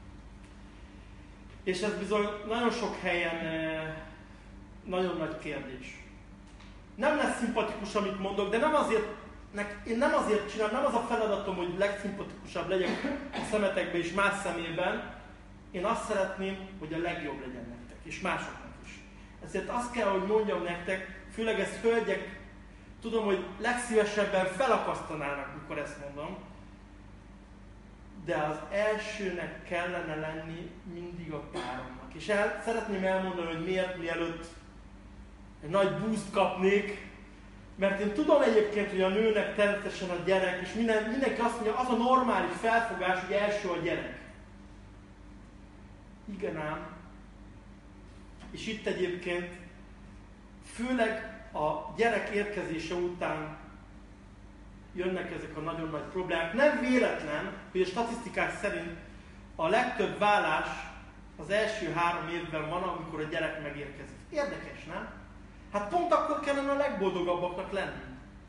és ez bizony nagyon sok helyen nagyon nagy kérdés. Nem lesz szimpatikus, amit mondok, de én nem azért csinálom, nem az a feladatom, hogy legszimpatikusabb legyek a szemetekben és más szemében. Én azt szeretném, hogy a legjobb legyen nektek, és másoknak is. Ezért azt kell, hogy mondjam nektek, főleg ezt hölgyek, tudom, hogy legszívesebben felakasztanának, mikor ezt mondom, de az elsőnek kellene lenni mindig a páromnak. És szeretném elmondani, hogy miért, mielőtt egy nagy boost kapnék, mert én tudom egyébként, hogy a nőnek természetesen a gyerek, és mindenki azt mondja, az a normális felfogás, hogy első a gyerek. Igen ám. És itt egyébként, főleg a gyerek érkezése után jönnek ezek a nagyon nagy problémák. Nem véletlen, hogy a statisztikák szerint a legtöbb vállás az első 3 évben van, amikor a gyerek megérkezik. Érdekes, nem? Hát pont akkor kellene a legboldogabbaknak lenni.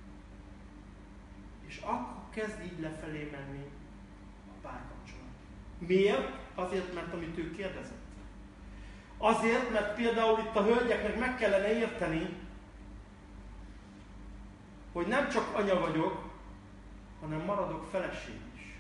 És akkor kezd így lefelé menni a párkapcsolat. Miért? Azért, mert amit ő kérdezett. Azért, mert például itt a hölgyeknek meg kellene érteni, hogy nem csak anya vagyok, hanem maradok feleség is.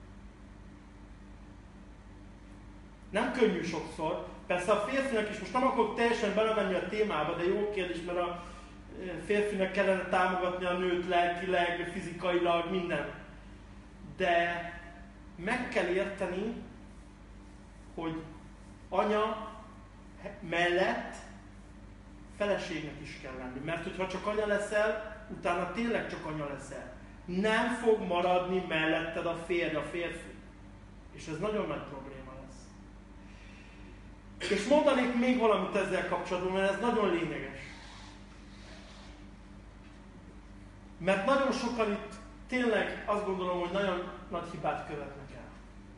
Nem könnyű sokszor. Persze a férfinak is, most nem akarok teljesen belemenni a témába, de jó kérdés, mert a férfinak kellene támogatni a nőt lelkileg, fizikailag, minden. De meg kell érteni, hogy anya mellett feleségnek is kell lenni. Mert hogyha csak anya leszel, utána tényleg csak anya leszel. Nem fog maradni melletted a férfi. És ez nagyon nagy probléma lesz. És mondanék még valamit ezzel kapcsolatban, mert ez nagyon lényeges. Mert nagyon sokan itt tényleg azt gondolom, hogy nagyon nagy hibát követnek el.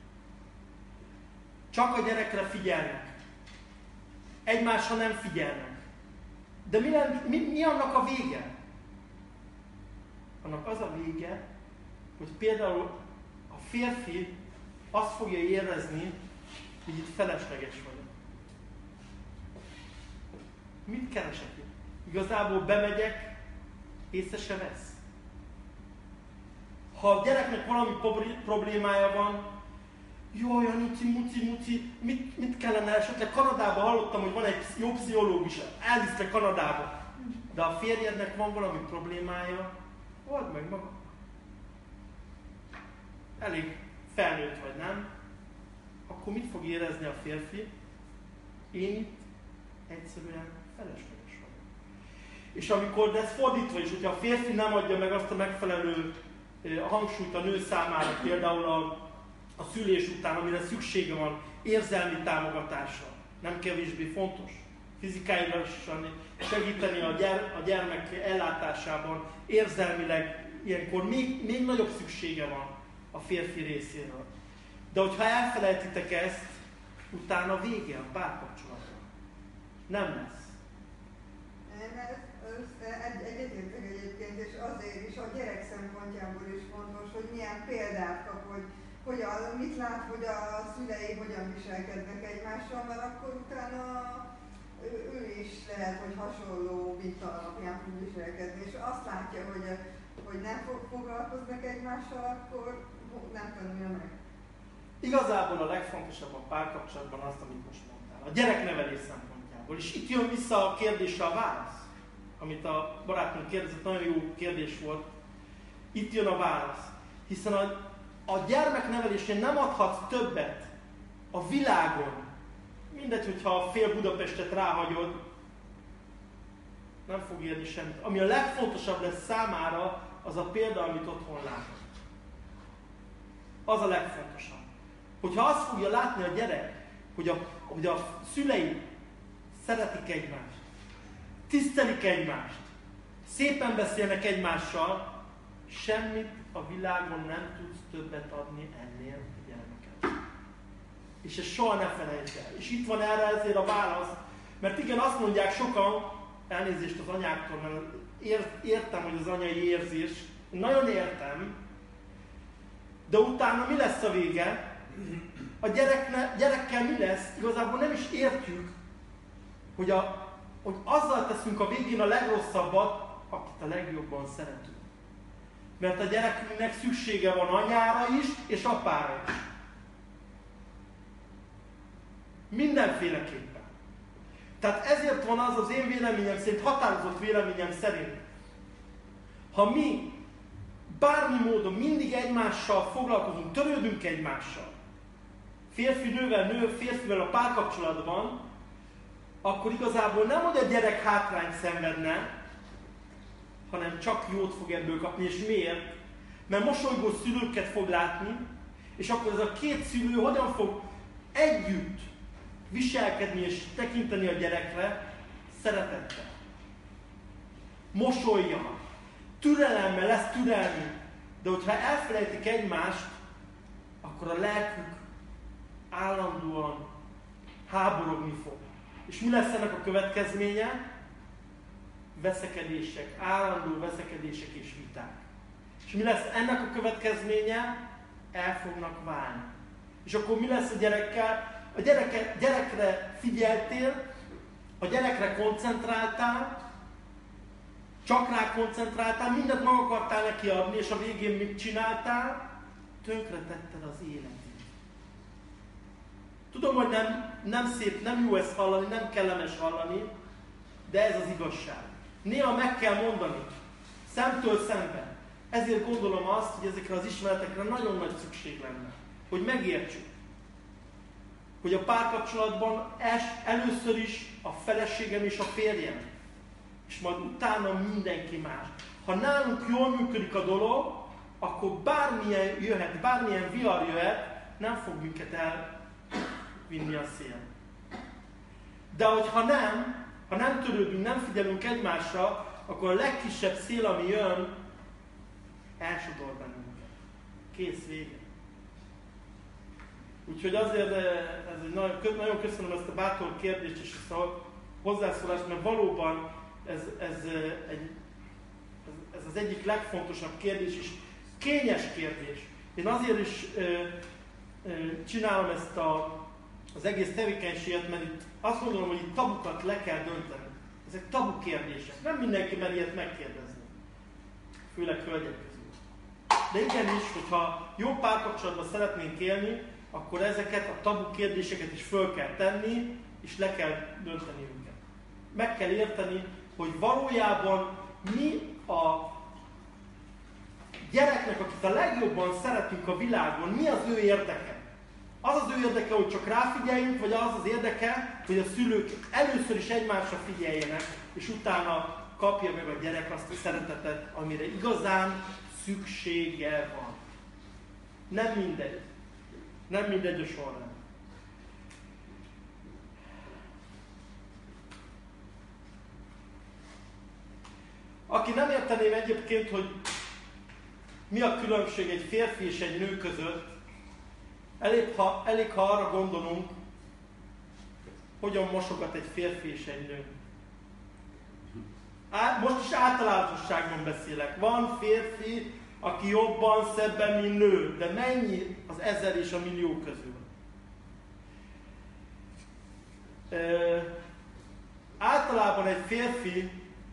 Csak a gyerekre figyelnek. Egymásra nem figyelnek. De mi annak a vége? Annak az a vége, hogy például a férfi azt fogja érezni, hogy itt felesleges vagyok. Mit keresek itt? Igazából bemegyek, észre se vesz. Ha a gyereknek valami problémája van, jaj, Muci, mit kellene esetleg Kanadában hallottam, hogy van egy jó pszichológus, elviszlek Kanadába. De a férjednek van valami problémája, old meg maga. Elég felnőtt vagy, nem? Akkor mit fog érezni a férfi? Én itt egyszerűen felesleges vagyok. És amikor, de ez fordítva is, hogyha a férfi nem adja meg azt a megfelelő hangsúlyt a nő számára, például a szülés után, amire szüksége van, érzelmi támogatásra, nem kevésbé fontos. Fizikailag segíteni a gyermek ellátásában, érzelmileg ilyenkor még nagyobb szüksége van a férfi részéről. De hogyha elfelejtitek ezt, utána vége a párkapcsolatban. Nem lesz.
Egyetértek egyébként, és azért is a gyerek szempontjából is fontos, hogy milyen példát kap, hogy mit lát, hogy a szülei hogyan viselkednek egymással, mert akkor utána ő is lehet, hogy hasonló minta alapján fog viselkedni, és azt látja, hogy nem foglalkoznak egymással, akkor nem tanulja meg.
Igazából a legfontosabb a párkapcsolatban azt, amit most mondtál, a gyereknevelés szempontjából. És itt jön vissza a kérdésre a válasz, amit a barátunk kérdezett, nagyon jó kérdés volt. Itt jön a válasz, hiszen a gyermeknevelésén nem adhatsz többet a világon. Mindegy, hogyha a fél Budapestet ráhagyod, nem fog érni semmit. Ami a legfontosabb lesz számára, az a példa, amit otthon látott. Az a legfontosabb. Hogyha azt fogja látni a gyerek, hogy a szülei szeretik egymást, tisztelik egymást, szépen beszélnek egymással, semmit a világon nem tudsz többet adni ennél a gyermeket. És ezt soha ne felejtsd el. És itt van erre ezért a válasz, mert igen, azt mondják sokan, elnézést az anyáktól, mert értem, hogy az anyai érzés, nagyon értem, de utána mi lesz a vége? A gyerekkel mi lesz? Igazából nem is értjük, hogy azzal teszünk a végén a legrosszabbat, akit a legjobban szeretünk. Mert a gyerekünknek szüksége van anyára is, és apára is. Mindenféleképpen. Tehát ezért van az én véleményem szerint, határozott véleményem szerint, ha mi bármi módon mindig egymással foglalkozunk, törődünk egymással, férfi nővel, férfivel a párkapcsolatban, akkor igazából nem, hogy a gyerek hátrányt szenvedne, hanem csak jót fog ebből kapni. És miért? Mert mosolygó szülőket fog látni, és akkor ez a két szülő hogyan fog együtt viselkedni és tekinteni a gyerekre szeretettel. Mosolyan, türelemmel, lesz türelmű. De hogyha elfelejtik egymást, akkor a lelkük állandóan háborogni fog. És mi lesz ennek a következménye? Veszekedések, állandó veszekedések és viták. És mi lesz ennek a következménye? El fognak válni. És akkor mi lesz a gyerekkel? A gyerekre figyeltél, a gyerekre koncentráltál, csak rá koncentráltál, mindent meg akartál neki adni, és a végén mit csináltál? Tönkretetted az életét. Tudom, hogy nem szép, nem jó ezt hallani, nem kellemes hallani, de ez az igazság. Néha meg kell mondani, szemtől szemben. Ezért gondolom azt, hogy ezekre az ismeretekre nagyon nagy szükség lenne, hogy megértsük, hogy a párkapcsolatban először is a feleségem és a férjem, és majd utána mindenki más. Ha nálunk jól működik a dolog, akkor bármilyen jöhet, bármilyen vihar jöhet, nem fog minket elvinni a szél. De hogyha ha nem törődünk, nem figyelünk egymásra, akkor a legkisebb szél, ami jön, elsodor bennünket. Kész, vége. Úgyhogy azért nagyon köszönöm ezt a bátor kérdést és ezt a hozzászólást, mert valóban ez az egyik legfontosabb kérdés, és kényes kérdés. Én azért is csinálom ezt az egész tevékenységet, mert itt azt gondolom, hogy itt tabukat le kell dönteni. Ezek tabu kérdések. Nem mindenki mer ilyet megkérdezni. Főleg hölgyek közül. De igenis, hogyha jó párkapcsolatban szeretnénk élni, akkor ezeket a tabu kérdéseket is föl kell tenni, és le kell dönteni őket. Meg kell érteni, hogy valójában mi a gyereknek, akit a legjobban szeretünk a világon, mi az ő érdeke? Az az ő érdeke, hogy csak ráfigyeljünk, vagy az az érdeke, hogy a szülők először is egymásra figyeljenek, és utána kapja meg a gyerek azt a szeretetet, amire igazán szüksége van. Nem mindegy. Nem mindegy a sorrend. Aki nem érteném egyébként, hogy mi a különbség egy férfi és egy nő között, elég, ha arra gondolunk, hogyan mosogat egy férfi és egy nő. Most is általánosságban beszélek. Van férfi, aki jobban, szebben, mint nő, de mennyi az 1000 és a millió közül? Általában egy férfi,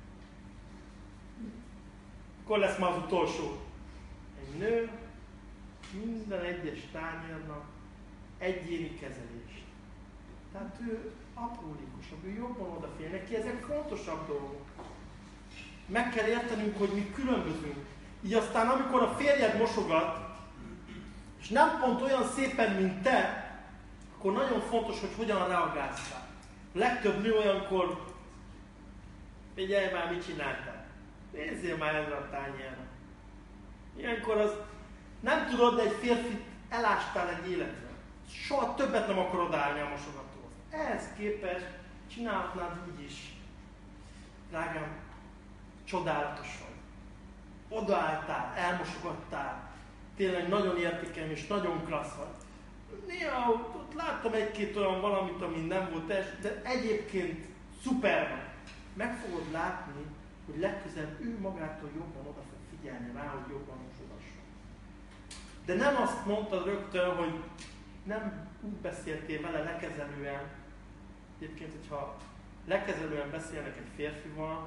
akkor lesz már az utolsó. Egy nő minden egyes tányérnak egyéni kezelést. Tehát ő aprólékosabb, ő jobban odafigyel neki, ezek fontosabb dolgok. Meg kell értenünk, hogy mi különbözünk. Így aztán, amikor a férjed mosogat, és nem pont olyan szépen, mint te, akkor nagyon fontos, hogy hogyan reagálsz rá. A legtöbb nő olyankor, figyelj már, mit csináltál? Nézzél már ezre a tányérra. Ilyenkor az, nem tudod, de egy férfit elástál egy életre. Soha többet nem akarod állni a mosogatóhoz. Ehhez képest csinálhatnád úgy is. Drágám, csodálatos vagy. Odaálltál, elmosogattál. Tényleg nagyon értékeny és nagyon klassz vagy. Néha ott láttam egy-két olyan valamit, ami nem volt teljes, de egyébként szuper vagy. Meg fogod látni, hogy legközelebb ő magától jobban oda fog figyelni rá, hogy jobban mosogasson. De nem azt mondtad rögtön, hogy nem úgy beszéltél vele lekezelően. Egyébként, hogyha lekezelően beszélnek egy férfival,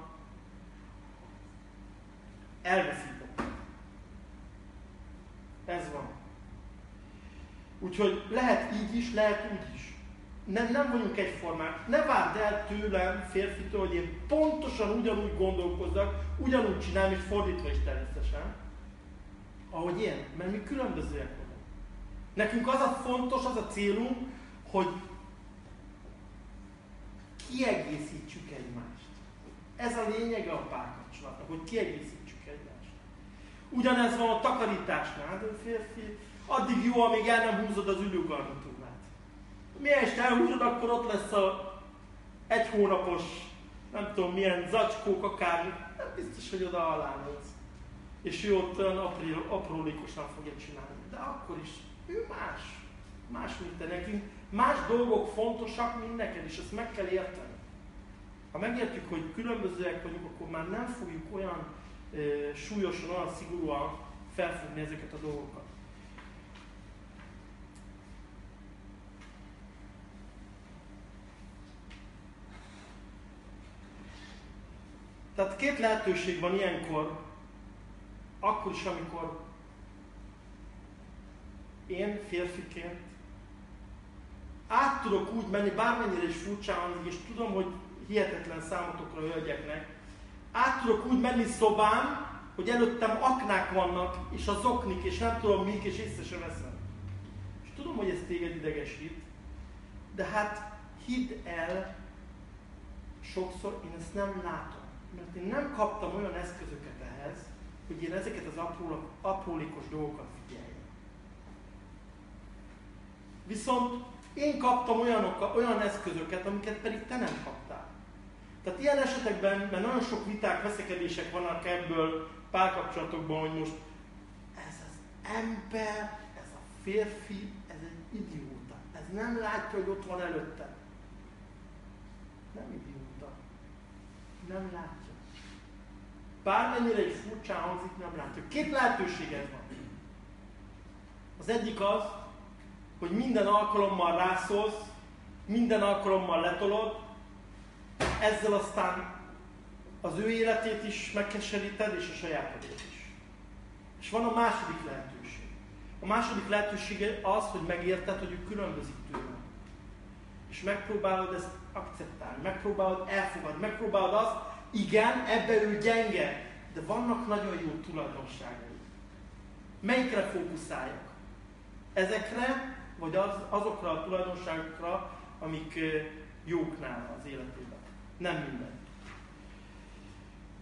elveszítettek. Ez van. Úgyhogy lehet így is, lehet úgy is. Nem vagyunk egyformák. Ne várd el tőlem, férfitől, hogy én pontosan ugyanúgy gondolkozzak, ugyanúgy csinálom, és fordítva is természetesen, ahogy én. Mert mi különbözőek vagyunk. Nekünk az a fontos, az a célunk, hogy kiegészítsük egymást. Ez a lényege a párkapcsolatnak, hogy kiegészítsük egymást. Ugyanez van a takarításnál, de férfi, addig jó, amíg el nem húzod az ülőgarnitúrát. Miért elhúzod, akkor ott lesz a 1 hónapos, nem tudom milyen zacskók akármi, nem biztos, hogy oda alálodsz. És ő ott olyan aprólékosan fogja csinálni. De akkor is, ő más, mint te nekünk. Más dolgok fontosak, mint neked, és ezt meg kell érteni. Ha megértjük, hogy különbözőek vagyunk, akkor már nem fogjuk olyan súlyosan, olyan szigorúan felfogni ezeket a dolgokat. Tehát 2 lehetőség van ilyenkor, akkor is, amikor én férfiként át tudok úgy menni, bármennyire is furcsán hangzik, és tudom, hogy hihetetlen számotokra hölgyeknek, át tudok úgy menni szobám, hogy előttem aknák vannak, és az oknik, és nem tudom mik, és észre sem veszem. És tudom, hogy ez téged idegesít, de hát hidd el, sokszor én ezt nem látom. Mert én nem kaptam olyan eszközöket ehhez, hogy én ezeket az aprólékos dolgokat figyeljem. Viszont én kaptam olyan eszközöket, amiket pedig te nem kaptál. Tehát ilyen esetekben, mert nagyon sok viták, veszekedések vannak ebből párkapcsolatokban, hogy most ez az ember, ez a férfi, ez egy idióta. Ez nem látja, hogy ott van előtte. Nem idióta. Nem látja. Bármennyire is furcsán hangzik, nem látja. 2 lehetőséged van. Az egyik az, hogy minden alkalommal rászólsz, minden alkalommal letolod, ezzel aztán az ő életét is megkeseríted, és a sajátodét is. És van a második lehetőség. A második lehetőség az, hogy megérted, hogy ő különbözik tőlem. És megpróbálod ezt akceptálni, megpróbálod elfogadni, megpróbálod azt, igen, ebbe ő gyenge, de vannak nagyon jó tulajdonságai. Melyikre fókuszáljak? Ezekre, vagy azokra a tulajdonságokra, amik jók nála az életében. Nem minden.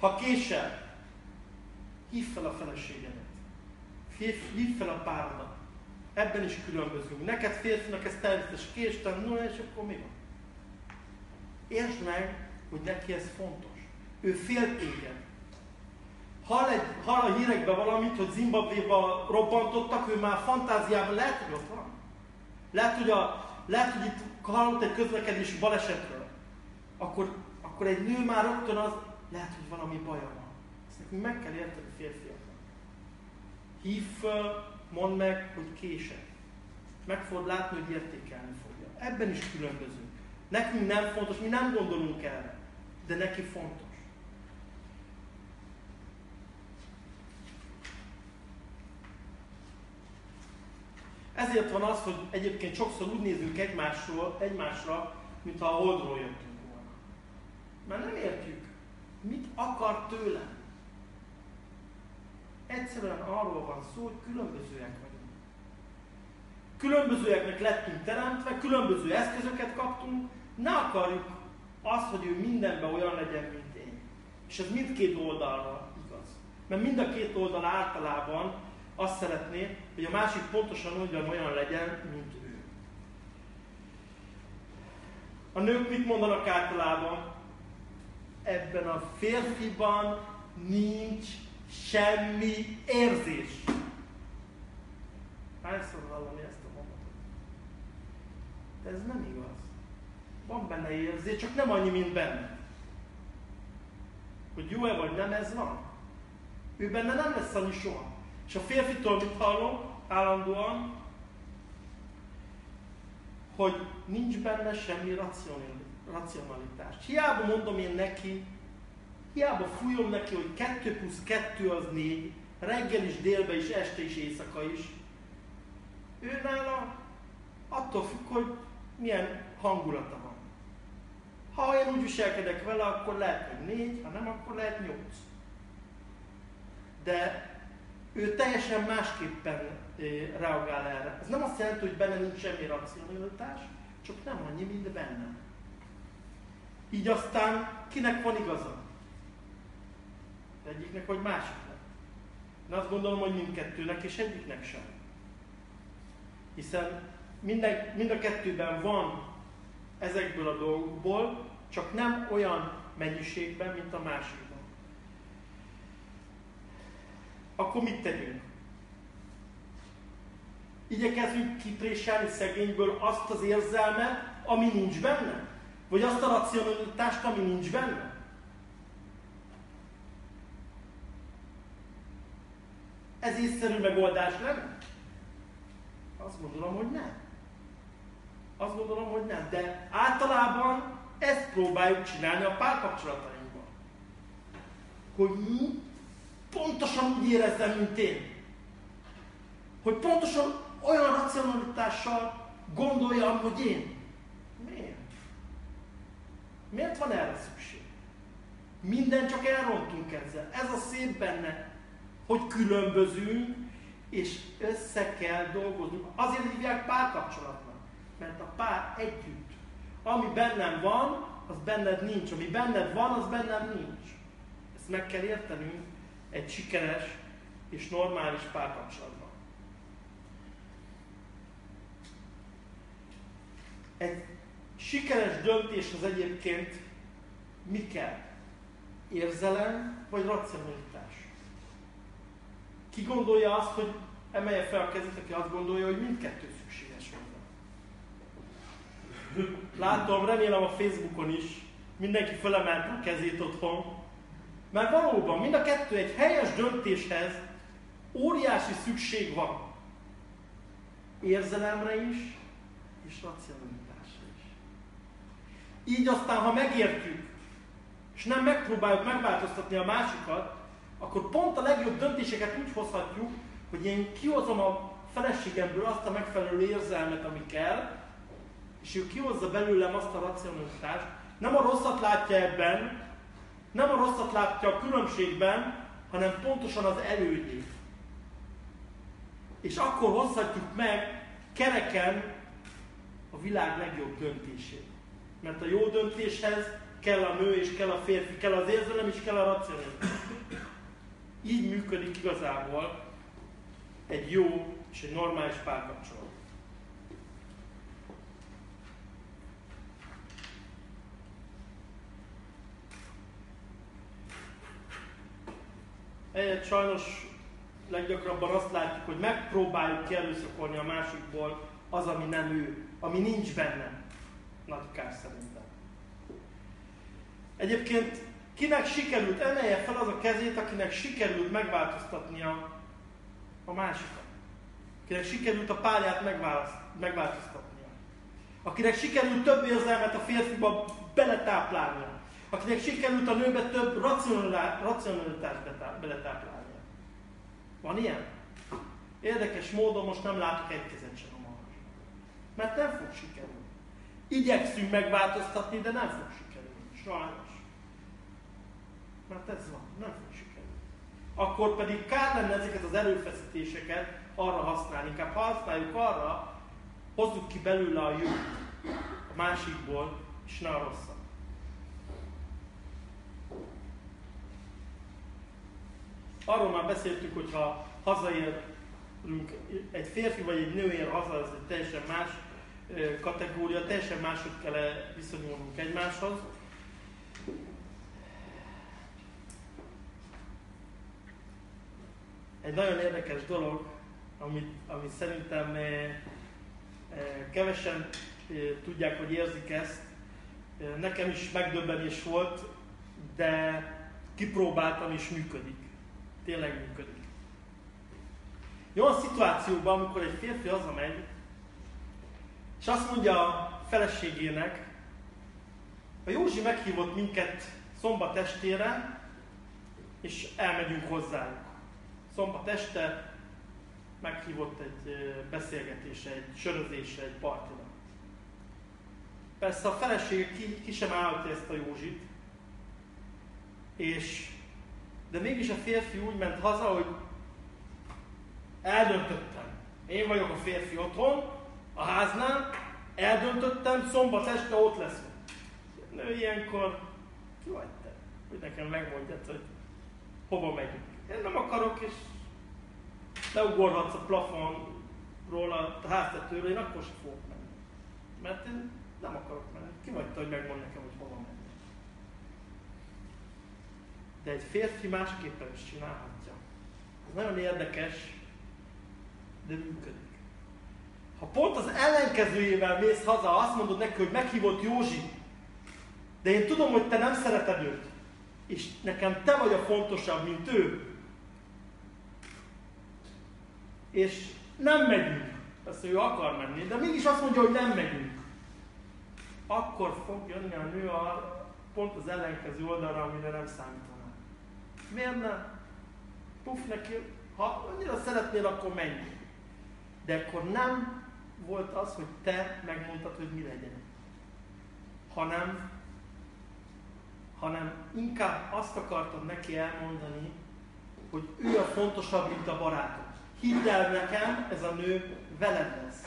Ha késel, hívd fel a feleségedet. Hívd fel a párodat. Ebben is különbözünk. Neked férfinak ez természetes, késtem, no, és akkor mi van? Értsd meg, hogy neki ez fontos. Ő fél téged. Hall a hírekben valamit, hogy Zimbabvéba robbantottak, ő már fantáziában lehet, hogy ott van. Lehet, hogy itt hallott egy közlekedési balesetről. Akkor egy nő már rögtön az, lehet, hogy valami baja van. Ezt nekünk meg kell érteni férfiaknak. Hívd föl, mondd meg, hogy kések. Meg fogod látni, hogy értékelni fogja. Ebben is különbözünk. Nekünk nem fontos, mi nem gondolunk erre, de neki fontos. Ezért van az, hogy egyébként sokszor úgy nézünk egymásra, mintha a Holdról jöttünk volna. Mert nem értjük, mit akar tőlem. Egyszerűen arról van szó, hogy különbözőek vagyunk. Különbözőeknek lettünk teremtve, különböző eszközöket kaptunk, ne akarjuk azt, hogy ő mindenben olyan legyen, mint én. És ez mindkét oldalra igaz. Mert mind a két oldal általában azt szeretné, hogy a másik pontosan olyan legyen, mint ő. A nők mit mondanak általában? Ebben a férfiban nincs semmi érzés. Hányszor hallani ezt a mondatot? De ez nem igaz. Van benne érzés, csak nem annyi, mint benne. Hogy jó-e vagy nem, ez van. Ő benne nem lesz annyi soha. És a férfitől mit hallom állandóan? Hogy nincs benne semmi racionalitás. Hiába mondom én neki, hiába fújom neki, hogy 2 + 2 az 4, reggel is, délben is, este is, éjszaka is. Ő nála attól függ, hogy milyen hangulata van. Ha én úgy viselkedek vele, akkor lehet, hogy 4, ha nem, akkor lehet 8. De ő teljesen másképpen reagál erre. Ez nem azt jelenti, hogy benne nincs semmi racionalitás, csak nem annyi, mint benne. Így aztán kinek van igaza? Egyiknek vagy másiknak. Én azt gondolom, hogy mindkettőnek és egyiknek sem. Hiszen mind a kettőben van ezekből a dolgokból, csak nem olyan mennyiségben, mint a másikban. Akkor mit tegyünk? Igyekezzünk kipréselni szegényből azt az érzelmet, ami nincs benne? Vagy azt a racionalitást, ami nincs benne? Ez észszerű megoldás lenne? Azt gondolom, hogy nem. Azt gondolom, hogy nem. De általában ezt próbáljuk csinálni a párkapcsolatainkban. Hogy pontosan úgy érezzem, mint én. Hogy pontosan olyan racionalitással gondoljam, hogy én. Miért? Miért van erre szükség? Minden csak elrontunk ezzel. Ez a szép benne, hogy különbözünk, és össze kell dolgoznunk. Azért hívják párkapcsolatnak, mert a pár együtt. Ami bennem van, az benned nincs. Ami benned van, az bennem nincs. Ezt meg kell értenünk egy sikeres és normális párkapcsolatban. Egy sikeres döntéshez egyébként mi kell? Érzelem vagy racionalitás? Ki gondolja azt, hogy emelje fel a kezét, aki azt gondolja, hogy mindkettő szükséges hozzá? Látom, remélem a Facebookon is mindenki felemelte a kezét otthon. Mert valóban mind a kettő egy helyes döntéshez óriási szükség van. Érzelemre is, és racionalitásra is. Így aztán, ha megértjük, és nem megpróbáljuk megváltoztatni a másikat, akkor pont a legjobb döntéseket úgy hozhatjuk, hogy én kihozom a feleségemből azt a megfelelő érzelmet, ami kell, és ő kihozza belőlem azt a racionalitást. Nem a rosszat látja ebben, nem a rosszat látja a különbségben, hanem pontosan az elődjét. És akkor hozhatjuk meg kereken a világ legjobb döntését. Mert a jó döntéshez kell a nő és kell a férfi, kell az érzelem és kell a racionalitás. Így működik igazából egy jó és egy normális párkapcsolat. Egyet sajnos leggyakrabban azt látjuk, hogy megpróbáljuk kierőszakolni a másikból az, ami nem ő, ami nincs benne. Nagy kár szerintem. Egyébként kinek sikerült, emelje fel az a kezét, akinek sikerült megváltoztatnia a másikat. Akinek sikerült a párját megváltoztatnia. Akinek sikerült több érzelmet a férfiba beletáplálnia. Akinek sikerült a nőbe több racionalitást beletáplálnia. Van ilyen? Érdekes módon most nem látok egy kezet sem a magasban. Mert nem fog sikerülni. Igyekszünk megváltoztatni, de nem fog sikerülni. Sajnos. Mert ez van, nem fog sikerülni. Akkor pedig kár lenne ezeket az erőfeszítéseket arra használni. Inkább használjuk arra, hozzuk ki belőle a jót a másikból, és ne a rosszat. Arról már beszéltük, hogy ha hazaérünk, egy férfi vagy egy nő ér haza, ez egy teljesen más kategória, teljesen máshogy kell viszonyulnunk egymáshoz. Egy nagyon érdekes dolog, ami szerintem kevesen tudják, hogy érzik ezt. Nekem is megdöbbenés volt, de kipróbáltam és működik. Tényleg működik. Olyan szituációban, amikor egy férfi hazamegy, és azt mondja a feleségének, a Józsi meghívott minket szombat estére, és elmegyünk hozzájuk. Szombat este meghívott egy beszélgetésre, egy sörözésre, egy partira. Persze a felesége ki sem állta ezt a Józsit, de mégis a férfi úgy ment haza, hogy eldöntöttem. Én vagyok a férfi otthon, a háznál, eldöntöttem, szombat este ott leszünk. A nő ilyenkor, ki vagy te, hogy nekem megmondjad, hogy hova megyünk. Én nem akarok, és leugorhatsz a plafonról a háztetőről, én akkor sem fogok menni. Mert én nem akarok menni. Ki vagy te, hogy megmond nekem, hogy hova menni. De egy férfi másképpen is csinálhatja. Ez nagyon érdekes, de működik. Ha pont az ellenkezőjével mész haza, azt mondod neki, hogy meghívott Józsi, de én tudom, hogy te nem szereted őt, és nekem te vagy a fontosabb, mint ő, és nem megyünk, persze ő akar menni, de mégis azt mondja, hogy nem megyünk, akkor fog jönni a nő pont az ellenkező oldalra, amire nem számítaná. Miért nem? Puff neki, ha annyira szeretnél, akkor menj. De akkor nem volt az, hogy te megmondtad, hogy mi legyen. Hanem inkább azt akartad neki elmondani, hogy ő a fontosabb, mint a barátod. Hidd el nekem, ez a nő veled lesz.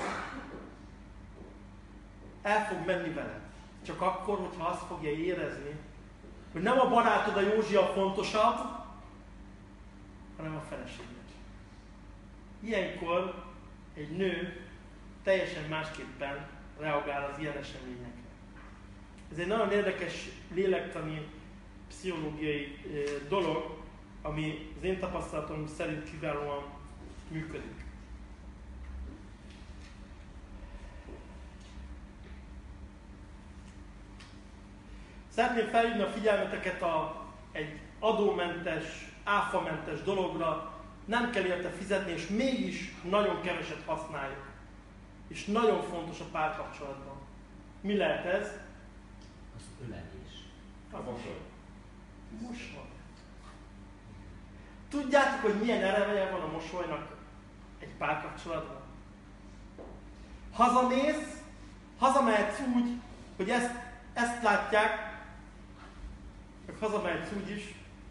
El fog menni veled. Csak akkor, hogyha azt fogja érezni, hogy nem a barátod, a Józsi a fontosabb, hanem a feleséged. Ilyenkor egy nő teljesen másképpen reagál az ilyen eseményekre. Ez egy nagyon érdekes lélektani, pszichológiai dolog, ami az én tapasztalatom szerint kiválóan működik. Szeretném felhívni a figyelmeteket egy adómentes, áfamentes dologra, nem kell érte fizetni, és mégis nagyon keveset használjuk. És nagyon fontos a párkapcsolatban. Mi lehet ez?
Az ölelés.
A mosoly. Tudjátok, hogy milyen ereje van a mosolynak egy párkapcsolatban? Hazamész, hazamehetsz úgy, hogy ezt látják, meg hazamehetsz úgy is,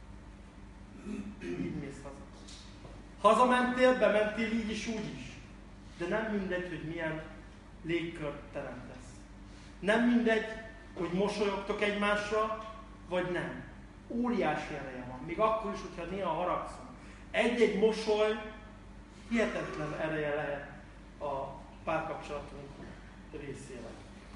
így mész haza. Hazamentél, bementél így is, úgy is. De nem mindegy, hogy milyen légkört teremtesz. Nem mindegy, hogy mosolyogtok egymásra, vagy nem. Óriási ereje van. Még akkor is, hogyha néha haragszunk. Egy-egy mosoly hihetetlen ereje lehet a párkapcsolatunk részével.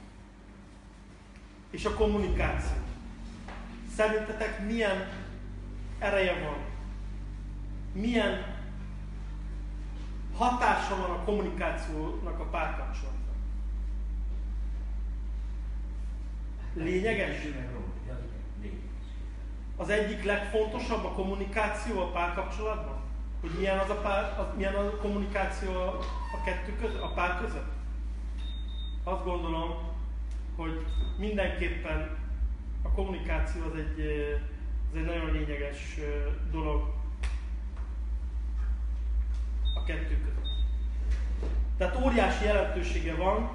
És a kommunikáció. Szerintetek milyen ereje van? Milyen hatása van a kommunikációnak a párkapcsolatra? Lényeges? Az egyik legfontosabb a kommunikáció a párkapcsolatban? Hogy milyen a kommunikáció a kettő között, a pár között? Azt gondolom, hogy mindenképpen a kommunikáció az egy nagyon lényeges dolog a kettő között. Tehát óriási jelentősége van,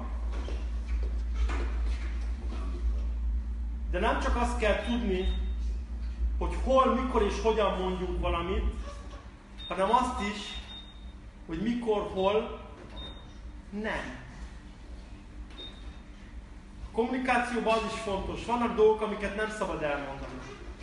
de nem csak azt kell tudni, hogy hol, mikor és hogyan mondjuk valamit, hanem azt is, hogy mikor, hol nem. A kommunikációban az is fontos. Vannak dolgok, amiket nem szabad elmondani.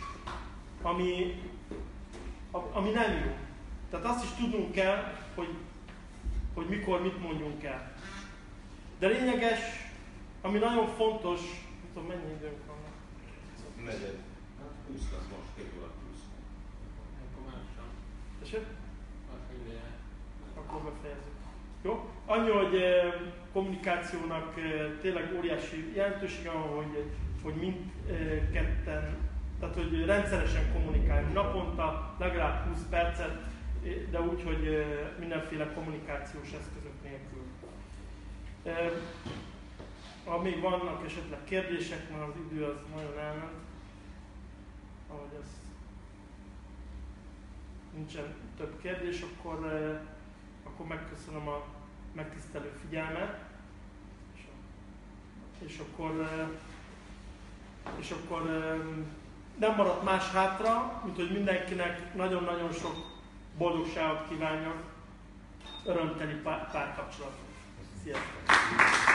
Ami nem jó. Tehát azt is tudnunk kell, hogy mikor mit mondjunk el. De lényeges, ami nagyon fontos, nem tudom, mennyi időnk van.
Negyed. Hát 20 lesz most, 2 óra 20.
Akkor mássam.
Tessék?
Akkor ideje.
Akkor befejezzük. Jó? Annyi, hogy kommunikációnak tényleg óriási jelentősége van, hogy mindketten, tehát hogy rendszeresen kommunikálunk. Naponta legalább 20 percet, de úgy, hogy mindenféle kommunikációs eszközök nélkül. Ha még vannak esetleg kérdések, mert az idő az nagyon elment, ahogy ez nincsen több kérdés, akkor megköszönöm a megtisztelő figyelmet, és akkor nem maradt más hátra, mint hogy mindenkinek nagyon-nagyon sok boldogságot kívánjak, örömteli párkapcsolatot. Sziasztok!